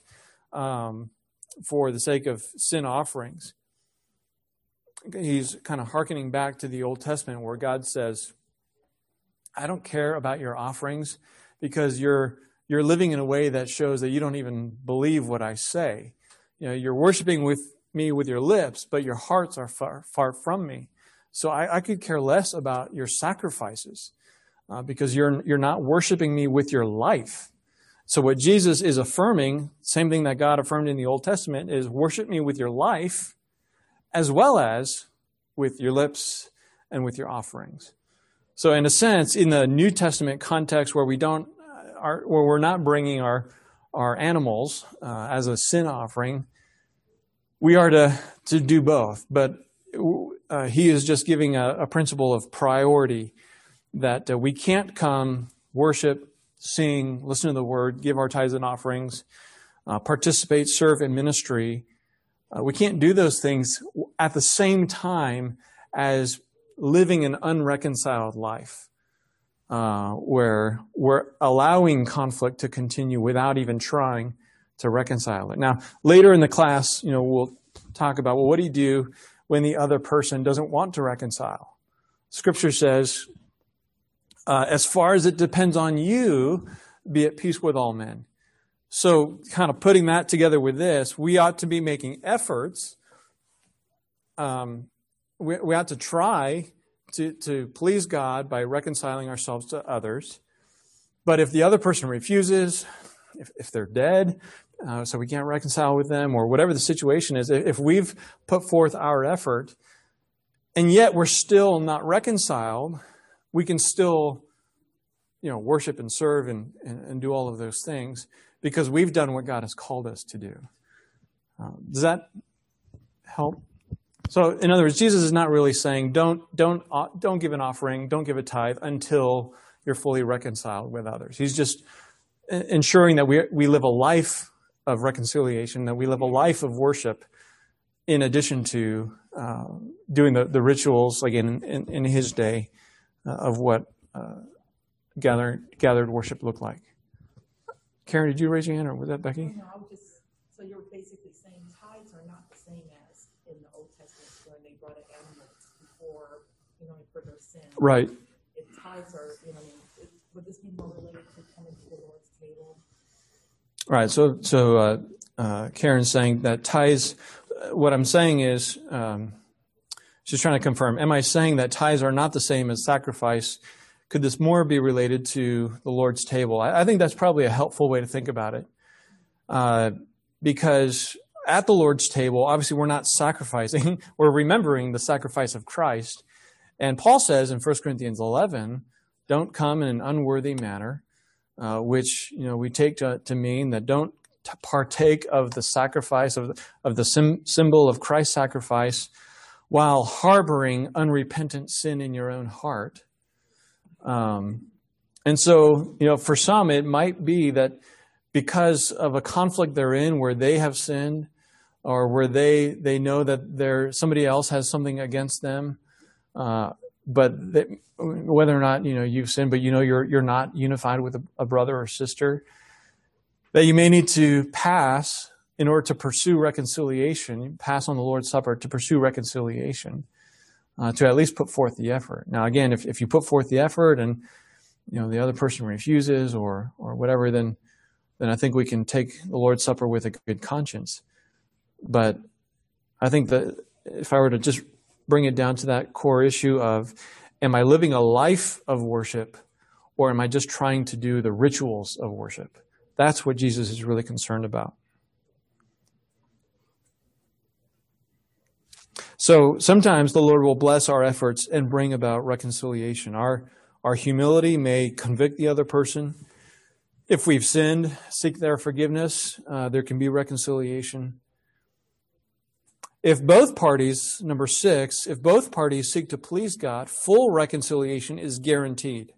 for the sake of sin offerings. He's kind of hearkening back to the Old Testament where God says, I don't care about your offerings because you're living in a way that shows that you don't even believe what I say. You're worshiping with me with your lips, but your hearts are far, far from me. So I could care less about your sacrifices because you're not worshiping me with your life. So what Jesus is affirming, same thing that God affirmed in the Old Testament, is worship me with your life as well as with your lips and with your offerings. So in a sense, in the New Testament context where we're not bringing our animals as a sin offering, we are to do both. But he is just giving a principle of priority that we can't come, worship, sing, listen to the word, give our tithes and offerings, participate, serve in ministry. We can't do those things at the same time as living an unreconciled life, where we're allowing conflict to continue without even trying to reconcile it. Now, later in the class, we'll talk about, what do you do when the other person doesn't want to reconcile? Scripture says, as far as it depends on you, be at peace with all men. So kind of putting that together with this, we ought to be making efforts. We ought to try to please God by reconciling ourselves to others. But if the other person refuses, if they're dead, so we can't reconcile with them, or whatever the situation is, if we've put forth our effort and yet we're still not reconciled, we can still, worship and serve and do all of those things because we've done what God has called us to do. Does that help? So, in other words, Jesus is not really saying don't give an offering, don't give a tithe until you're fully reconciled with others. He's just ensuring that we live a life of reconciliation, that we live a life of worship, in addition to doing the rituals, like in his day, of what gathered worship looked like. Karen, did you raise your hand, or was that Becky? No, so you're basically saying tithes are not the same as in the Old Testament when they brought an animal before, for their sin. Right. If tithes are, would this be more related to coming to the Lord's table? Right. So Karen's saying that tithes. What I'm saying is, she's trying to confirm. Am I saying that tithes are not the same as sacrifice? Could this more be related to the Lord's table? I think that's probably a helpful way to think about it. Because at the Lord's table, obviously we're not sacrificing, we're remembering the sacrifice of Christ. And Paul says in 1 Corinthians 11, don't come in an unworthy manner, which we take to mean that don't partake of the sacrifice, of the symbol of Christ's sacrifice, while harboring unrepentant sin in your own heart. And so, for some, it might be that because of a conflict they're in where they have sinned, or where they know that somebody else has something against them, but whether or not, you've sinned, but you're not unified with a brother or sister, that you may need to pass in order to pursue reconciliation, pass on the Lord's Supper to pursue reconciliation. To at least put forth the effort. Now, again, if you put forth the effort and the other person refuses or whatever, then I think we can take the Lord's Supper with a good conscience. But I think that if I were to just bring it down to that core issue of, am I living a life of worship, or am I just trying to do the rituals of worship? That's what Jesus is really concerned about. So sometimes the Lord will bless our efforts and bring about reconciliation. Our humility may convict the other person. If we've sinned, seek their forgiveness. There can be reconciliation. If both parties, number 6, if both parties seek to please God, full reconciliation is guaranteed.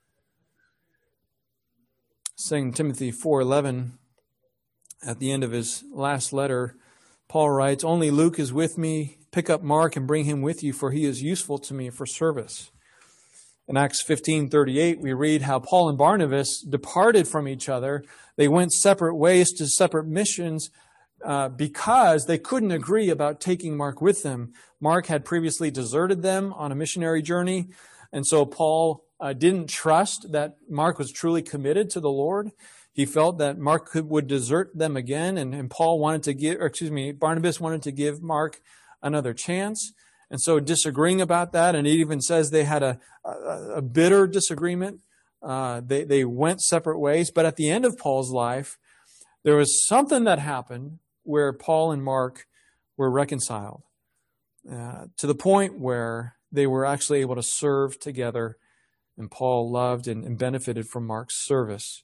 2 Timothy 4:11, at the end of his last letter, Paul writes, only Luke is with me. Pick up Mark and bring him with you, for he is useful to me for service. In Acts 15:38, we read how Paul and Barnabas departed from each other. They went separate ways to separate missions because they couldn't agree about taking Mark with them. Mark had previously deserted them on a missionary journey, and so Paul didn't trust that Mark was truly committed to the Lord. He felt that Mark would desert them again, and Barnabas wanted to give Mark another chance. And so disagreeing about that, and it even says they had a bitter disagreement. They went separate ways. But at the end of Paul's life, there was something that happened where Paul and Mark were reconciled to the point where they were actually able to serve together, and Paul loved and benefited from Mark's service.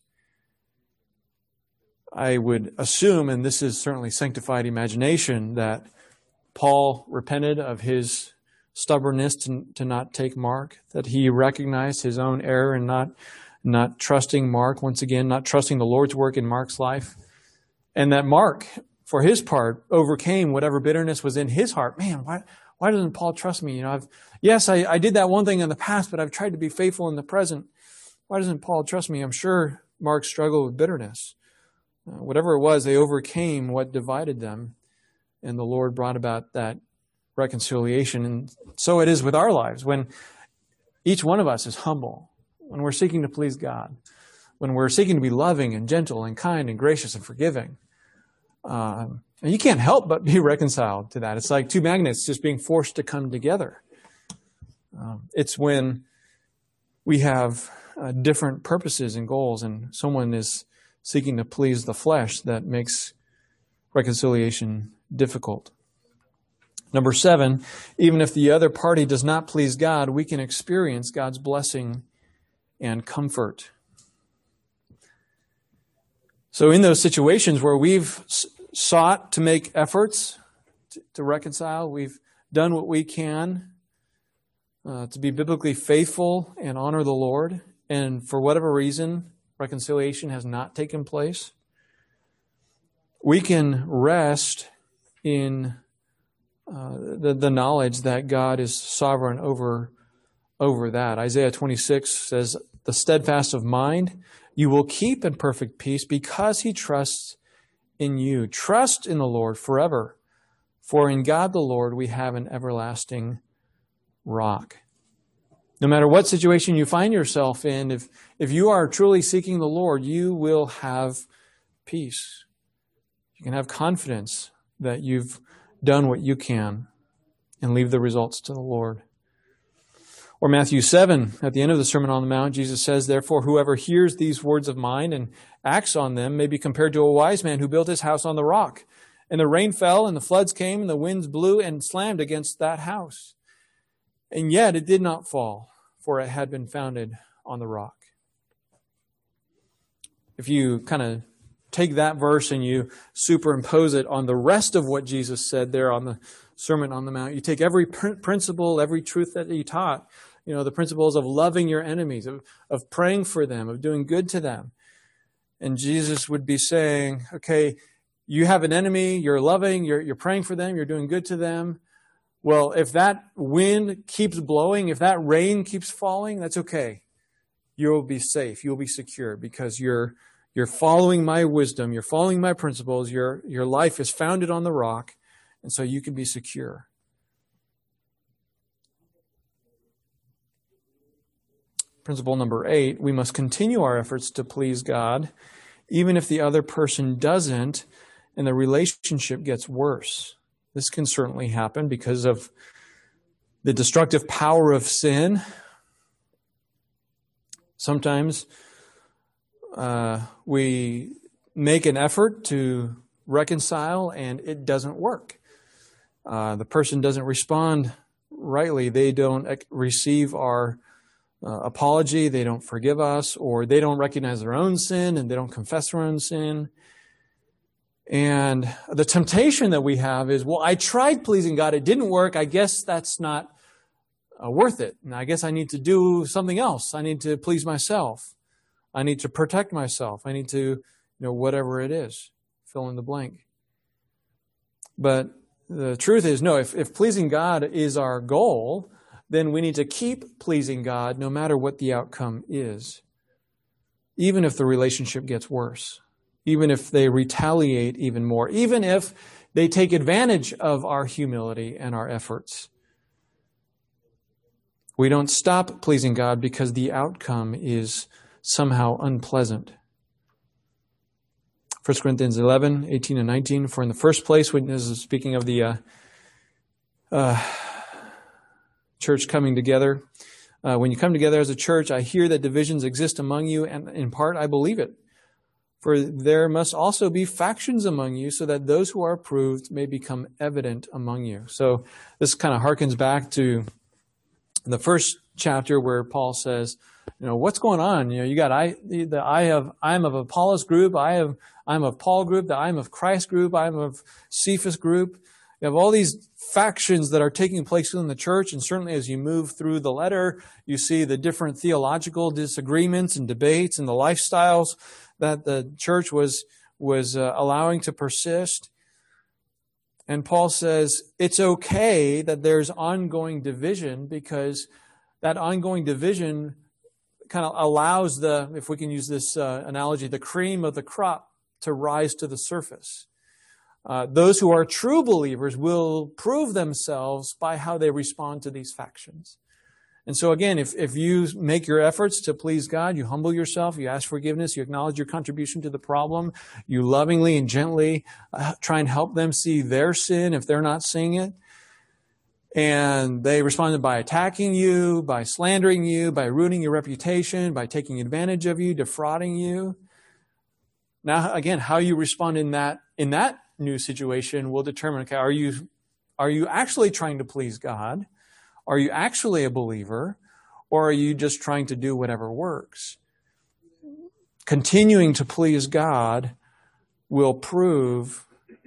I would assume, and this is certainly sanctified imagination, that Paul repented of his stubbornness to not take Mark, that he recognized his own error in not trusting Mark, once again, not trusting the Lord's work in Mark's life, and that Mark, for his part, overcame whatever bitterness was in his heart. Man, why doesn't Paul trust me? I did that one thing in the past, but I've tried to be faithful in the present. Why doesn't Paul trust me? I'm sure Mark struggled with bitterness. Whatever it was, they overcame what divided them, and the Lord brought about that reconciliation. And so it is with our lives. When each one of us is humble, when we're seeking to please God, when we're seeking to be loving and gentle and kind and gracious and forgiving, and you can't help but be reconciled to that. It's like two magnets just being forced to come together. It's when we have different purposes and goals, and someone is seeking to please the flesh that makes reconciliation difficult. Number 7, even if the other party does not please God, we can experience God's blessing and comfort. So in those situations where we've sought to make efforts to reconcile, we've done what we can to be biblically faithful and honor the Lord, and for whatever reason, reconciliation has not taken place, we can rest in the knowledge that God is sovereign over that. Isaiah 26 says, "The steadfast of mind you will keep in perfect peace because he trusts in you. Trust in the Lord forever, for in God the Lord we have an everlasting rock." No matter what situation you find yourself in, if you are truly seeking the Lord, you will have peace. You can have confidence that you've done what you can and leave the results to the Lord. Or Matthew 7, at the end of the Sermon on the Mount, Jesus says, "Therefore, whoever hears these words of mine and acts on them may be compared to a wise man who built his house on the rock. And the rain fell, and the floods came, and the winds blew and slammed against that house. And yet it did not fall, for it had been founded on the rock." If you kind of take that verse and you superimpose it on the rest of what Jesus said there on the Sermon on the Mount, you take every principle, every truth that he taught, the principles of loving your enemies, of praying for them, of doing good to them. And Jesus would be saying, okay, you have an enemy, you're loving, you're praying for them, you're doing good to them. Well, if that wind keeps blowing, if that rain keeps falling, that's okay. You'll be safe. You'll be secure because you're following my wisdom. You're following my principles. Your life is founded on the rock, and so you can be secure. Principle number 8, we must continue our efforts to please God, even if the other person doesn't, and the relationship gets worse. This can certainly happen because of the destructive power of sin. Sometimes we make an effort to reconcile and it doesn't work. The person doesn't respond rightly. They don't receive our apology. They don't forgive us, or they don't recognize their own sin and they don't confess their own sin. And the temptation that we have is, well, I tried pleasing God. It didn't work. I guess that's not worth it. And I guess I need to do something else. I need to please myself. I need to protect myself. I need to, whatever it is, fill in the blank. But the truth is, no, if pleasing God is our goal, then we need to keep pleasing God no matter what the outcome is, even if the relationship gets worse, even if they retaliate even more, even if they take advantage of our humility and our efforts. We don't stop pleasing God because the outcome is somehow unpleasant. 1 Corinthians 11, 18 and 19, for in the first place, when this is speaking of the church coming together, when you come together as a church, I hear that divisions exist among you, and in part I believe it. For there must also be factions among you, so that those who are approved may become evident among you. So this kind of harkens back to the first chapter where Paul says, what's going on? You got I'm of Apollos group, I'm of Paul group, the I'm of Christ group, I'm of Cephas group. You have all these factions that are taking place within the church, and certainly as you move through the letter, you see the different theological disagreements and debates and the lifestyles that the church was allowing to persist. And Paul says it's okay that there's ongoing division, because that ongoing division kind of allows if we can use this analogy, the cream of the crop to rise to the surface. Those who are true believers will prove themselves by how they respond to these factions. And so again, if you make your efforts to please God, you humble yourself, you ask forgiveness, you acknowledge your contribution to the problem, you lovingly and gently try and help them see their sin if they're not seeing it, and they responded by attacking you, by slandering you, by ruining your reputation, by taking advantage of you, defrauding you. Now, again, how you respond in that new situation will determine, okay, are you actually trying to please God? Are you actually a believer? Or are you just trying to do whatever works? Continuing to please God will prove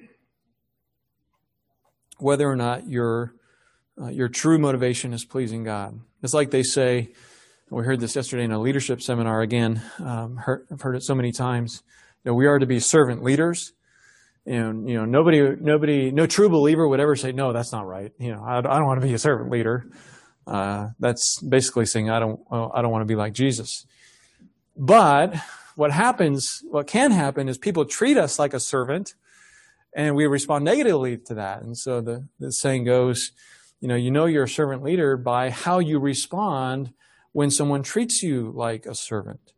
whether or not your true motivation is pleasing God. It's like they say, we heard this yesterday in a leadership seminar again, I've heard it so many times, we are to be servant leaders. And, no true believer would ever say, no, that's not right. I don't want to be a servant leader. That's basically saying, I don't want to be like Jesus. But what can happen is people treat us like a servant, and we respond negatively to that. And so the saying goes, you're a servant leader by how you respond when someone treats you like a servant.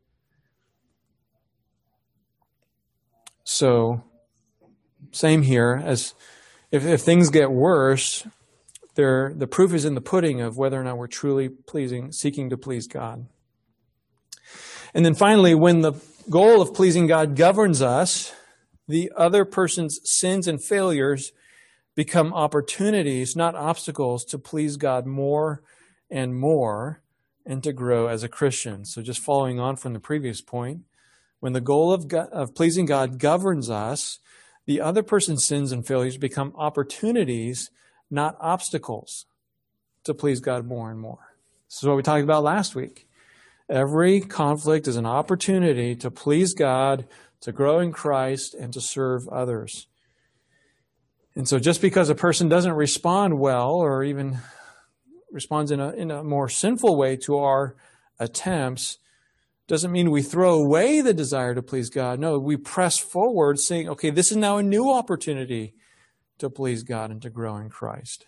So, same here, as if things get worse, the proof is in the pudding of whether or not we're truly seeking to please God. And then finally, when the goal of pleasing God governs us, the other person's sins and failures become opportunities, not obstacles, to please God more and more and to grow as a Christian. So just following on from the previous point, when the goal of pleasing God governs us, the other person's sins and failures become opportunities, not obstacles, to please God more and more. This is what we talked about last week. Every conflict is an opportunity to please God, to grow in Christ, and to serve others. And so just because a person doesn't respond well, or even responds in a more sinful way to our attempts, doesn't mean we throw away the desire to please God. No, we press forward saying, okay, this is now a new opportunity to please God and to grow in Christ.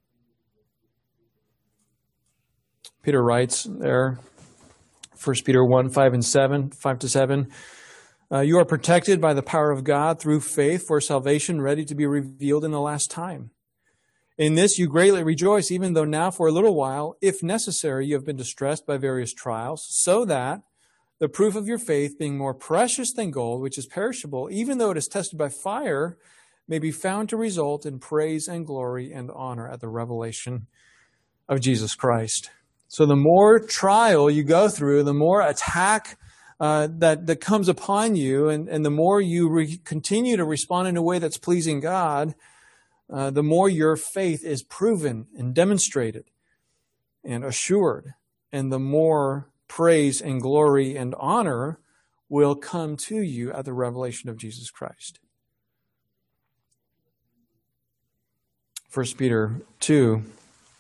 Peter writes there, 1 Peter 1, 5 to 7, you are protected by the power of God through faith for salvation ready to be revealed in the last time. In this you greatly rejoice, even though now for a little while, if necessary, you have been distressed by various trials, so that the proof of your faith, being more precious than gold, which is perishable, even though it is tested by fire, may be found to result in praise and glory and honor at the revelation of Jesus Christ. So the more trial you go through, the more attack that comes upon you, and the more you continue to respond in a way that's pleasing God, the more your faith is proven and demonstrated and assured, and the more praise and glory and honor will come to you at the revelation of Jesus Christ. 1 Peter 2,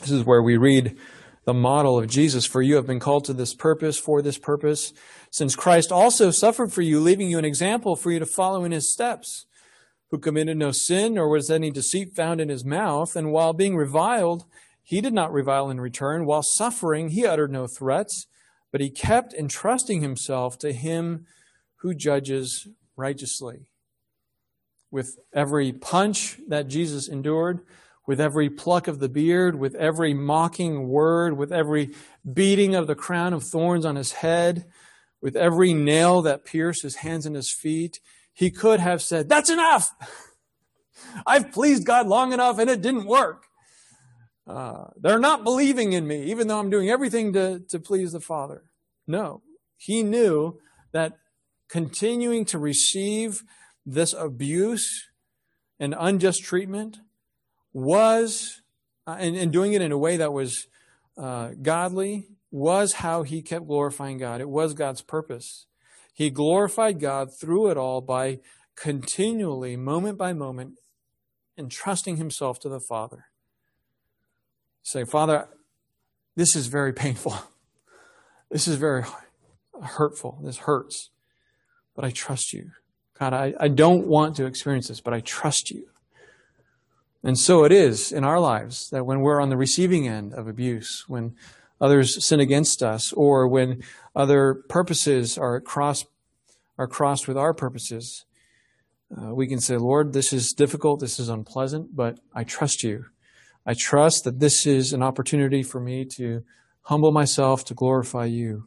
This is where we read the model of Jesus. For you have been called to this purpose, for this purpose, since Christ also suffered for you, leaving you an example for you to follow in his steps, who committed no sin, nor was any deceit found in his mouth. And while being reviled, he did not revile in return. While suffering, he uttered no threats, but he kept entrusting himself to him who judges righteously. With every punch that Jesus endured, with every pluck of the beard, with every mocking word, with every beating of the crown of thorns on his head, with every nail that pierced his hands and his feet, he could have said, "That's enough! I've pleased God long enough and it didn't work. They're not believing in me, even though I'm doing everything to please the Father." No, he knew that continuing to receive this abuse and unjust treatment was, and doing it in a way that was godly, was how he kept glorifying God. It was God's purpose. He glorified God through it all by continually, moment by moment, entrusting himself to the Father. Say, "Father, this is very painful. This is very hurtful. This hurts. But I trust you. God, I don't want to experience this, but I trust you." And so it is in our lives that when we're on the receiving end of abuse, when others sin against us, or when other purposes are crossed with our purposes, we can say, "Lord, this is difficult, this is unpleasant, but I trust you. I trust that this is an opportunity for me to humble myself to glorify you."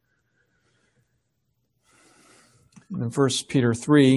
In 1 Peter 3,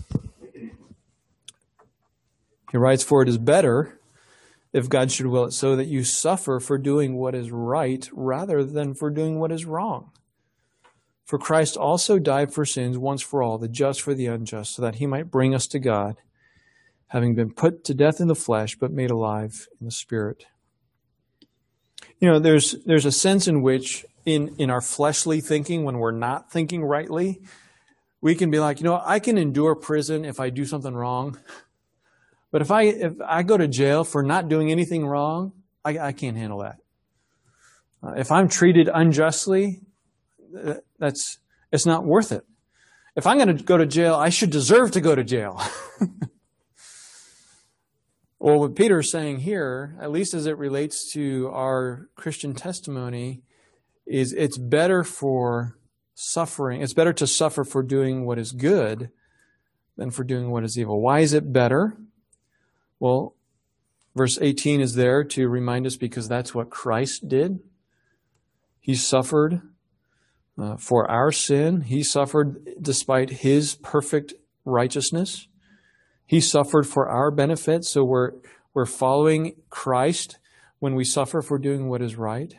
he writes, "For it is better, if God should will it so, that you suffer for doing what is right rather than for doing what is wrong. For Christ also died for sins once for all, the just for the unjust, so that he might bring us to God, having been put to death in the flesh, but made alive in the Spirit." You know, there's a sense in which in our fleshly thinking, when we're not thinking rightly, we can be like, I can endure prison if I do something wrong. But if I go to jail for not doing anything wrong, I can't handle that. If I'm treated unjustly, it's not worth it. If I'm going to go to jail, I should deserve to go to jail. Well, what Peter is saying here, at least as it relates to our Christian testimony, is it's better for suffering. It's better to suffer for doing what is good than for doing what is evil. Why is it better? Well, verse 18 is there to remind us because that's what Christ did. He suffered for our sin. He suffered despite his perfect righteousness. He suffered for our benefit, so we're following Christ when we suffer for doing what is right.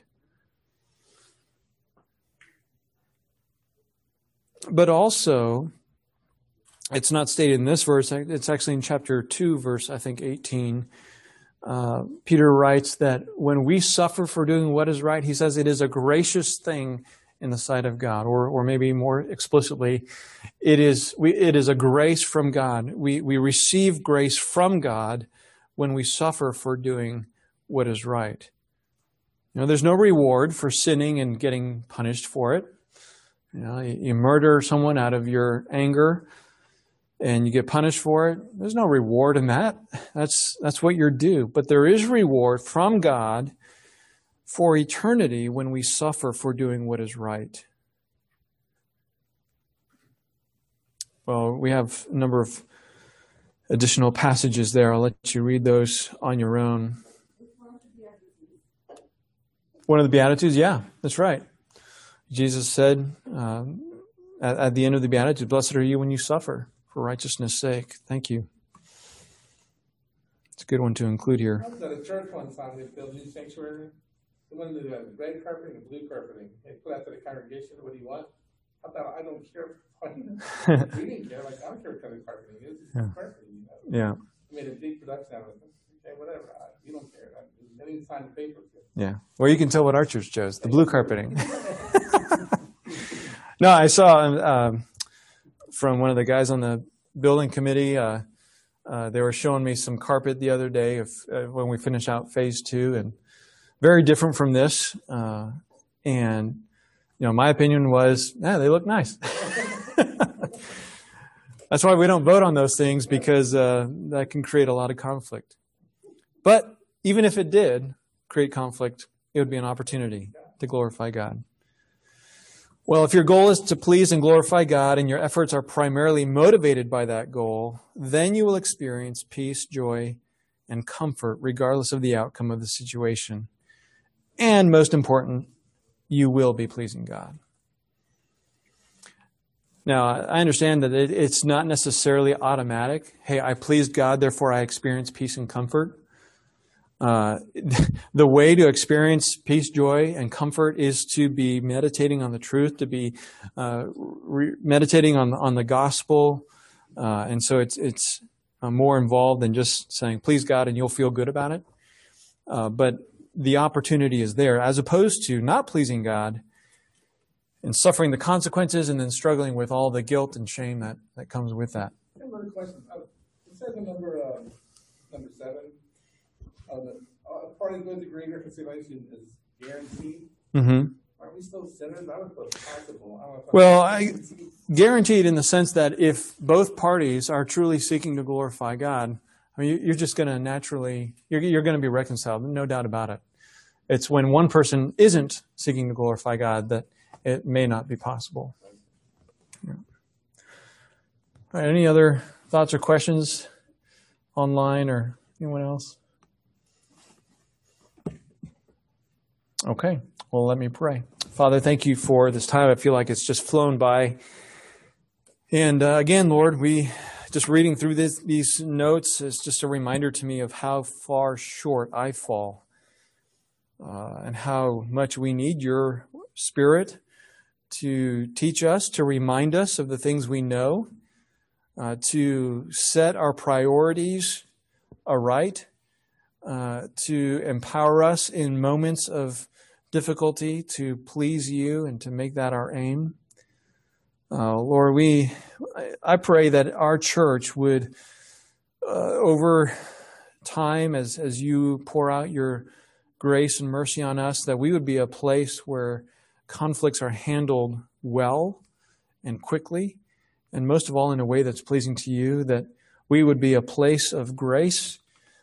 But also, it's not stated in this verse, it's actually in chapter 2, verse, 18. Peter writes that when we suffer for doing what is right, he says it is a gracious thing in the sight of God, or maybe more explicitly, it is a grace from God. We receive grace from God when we suffer for doing what is right. There's no reward for sinning and getting punished for it. You murder someone out of your anger and you get punished for it. There's no reward in that. That's what you're due. But there is reward from God for eternity when we suffer for doing what is right. Well, we have a number of additional passages there. I'll let you read those on your own. One of the Beatitudes? Yeah, that's right. Jesus said at the end of the Beatitudes, "Blessed are you when you suffer for righteousness' sake." Thank you. It's a good one to include here. I was at a church one time. They built a new sanctuary. They wanted to do red carpeting and blue carpeting. They put out to the congregation, "What do you want?" I thought, I don't care. We didn't care. Like, I don't care what kind of carpeting it is. It's carpeting. Yeah. I made a big production out of it. Okay, whatever. You don't care. I didn't sign the paper. Yeah. Well, you can tell what our church chose. The blue carpeting. No, I saw from one of the guys on the building committee, they were showing me some carpet the other day when we finish out phase 2, and very different from this. And, my opinion was, they look nice. That's why we don't vote on those things, because that can create a lot of conflict. But even if it did create conflict, it would be an opportunity to glorify God. Well, if your goal is to please and glorify God, and your efforts are primarily motivated by that goal, then you will experience peace, joy, and comfort regardless of the outcome of the situation. And most important, you will be pleasing God. Now, I understand that it's not necessarily automatic. Hey, I pleased God, therefore I experience peace and comfort. The way to experience peace, joy, and comfort is to be meditating on the truth, to be meditating on the gospel. And so it's more involved than just saying, please God, and you'll feel good about it. But the opportunity is there, as opposed to not pleasing God and suffering the consequences and then struggling with all the guilt and shame that comes with that. I have another question. It says in number 7, the part of good degree reconciliation is guaranteed. Mm-hmm. Aren't we still sinners? I would put possible. Well, guaranteed in the sense that if both parties are truly seeking to glorify God, I mean, you're just going to naturally, you're going to be reconciled, no doubt about it. It's when one person isn't seeking to glorify God that it may not be possible. Yeah. All right, any other thoughts or questions online or anyone else? Okay, well, let me pray. Father, thank you for this time. I feel like it's just flown by. And again, Lord, we just reading through these notes is just a reminder to me of how far short I fall and how much we need your Spirit to teach us, to remind us of the things we know, to set our priorities aright, to empower us in moments of difficulty to please you and to make that our aim. Lord, I pray that our church would, over time, as you pour out your grace and mercy on us, that we would be a place where conflicts are handled well and quickly, and most of all in a way that's pleasing to you, that we would be a place of grace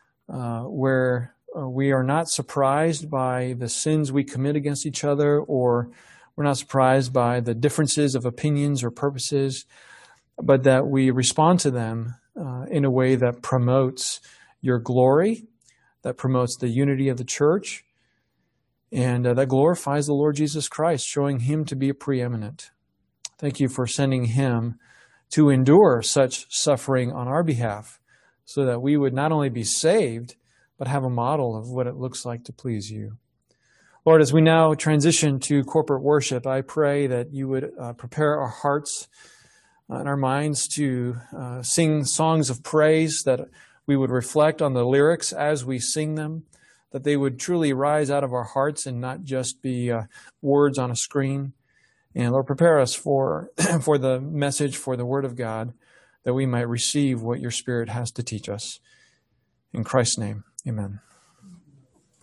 where we are not surprised by the sins we commit against each other, or we're not surprised by the differences of opinions or purposes, but that we respond to them in a way that promotes your glory, that promotes the unity of the church, and that glorifies the Lord Jesus Christ, showing him to be preeminent. Thank you for sending him to endure such suffering on our behalf, so that we would not only be saved, but have a model of what it looks like to please you. Lord, as we now transition to corporate worship, I pray that you would prepare our hearts and our minds to sing songs of praise, that we would reflect on the lyrics as we sing them, that they would truly rise out of our hearts and not just be words on a screen. And Lord, prepare us for the message, for the Word of God, that we might receive what your Spirit has to teach us. In Christ's name, amen.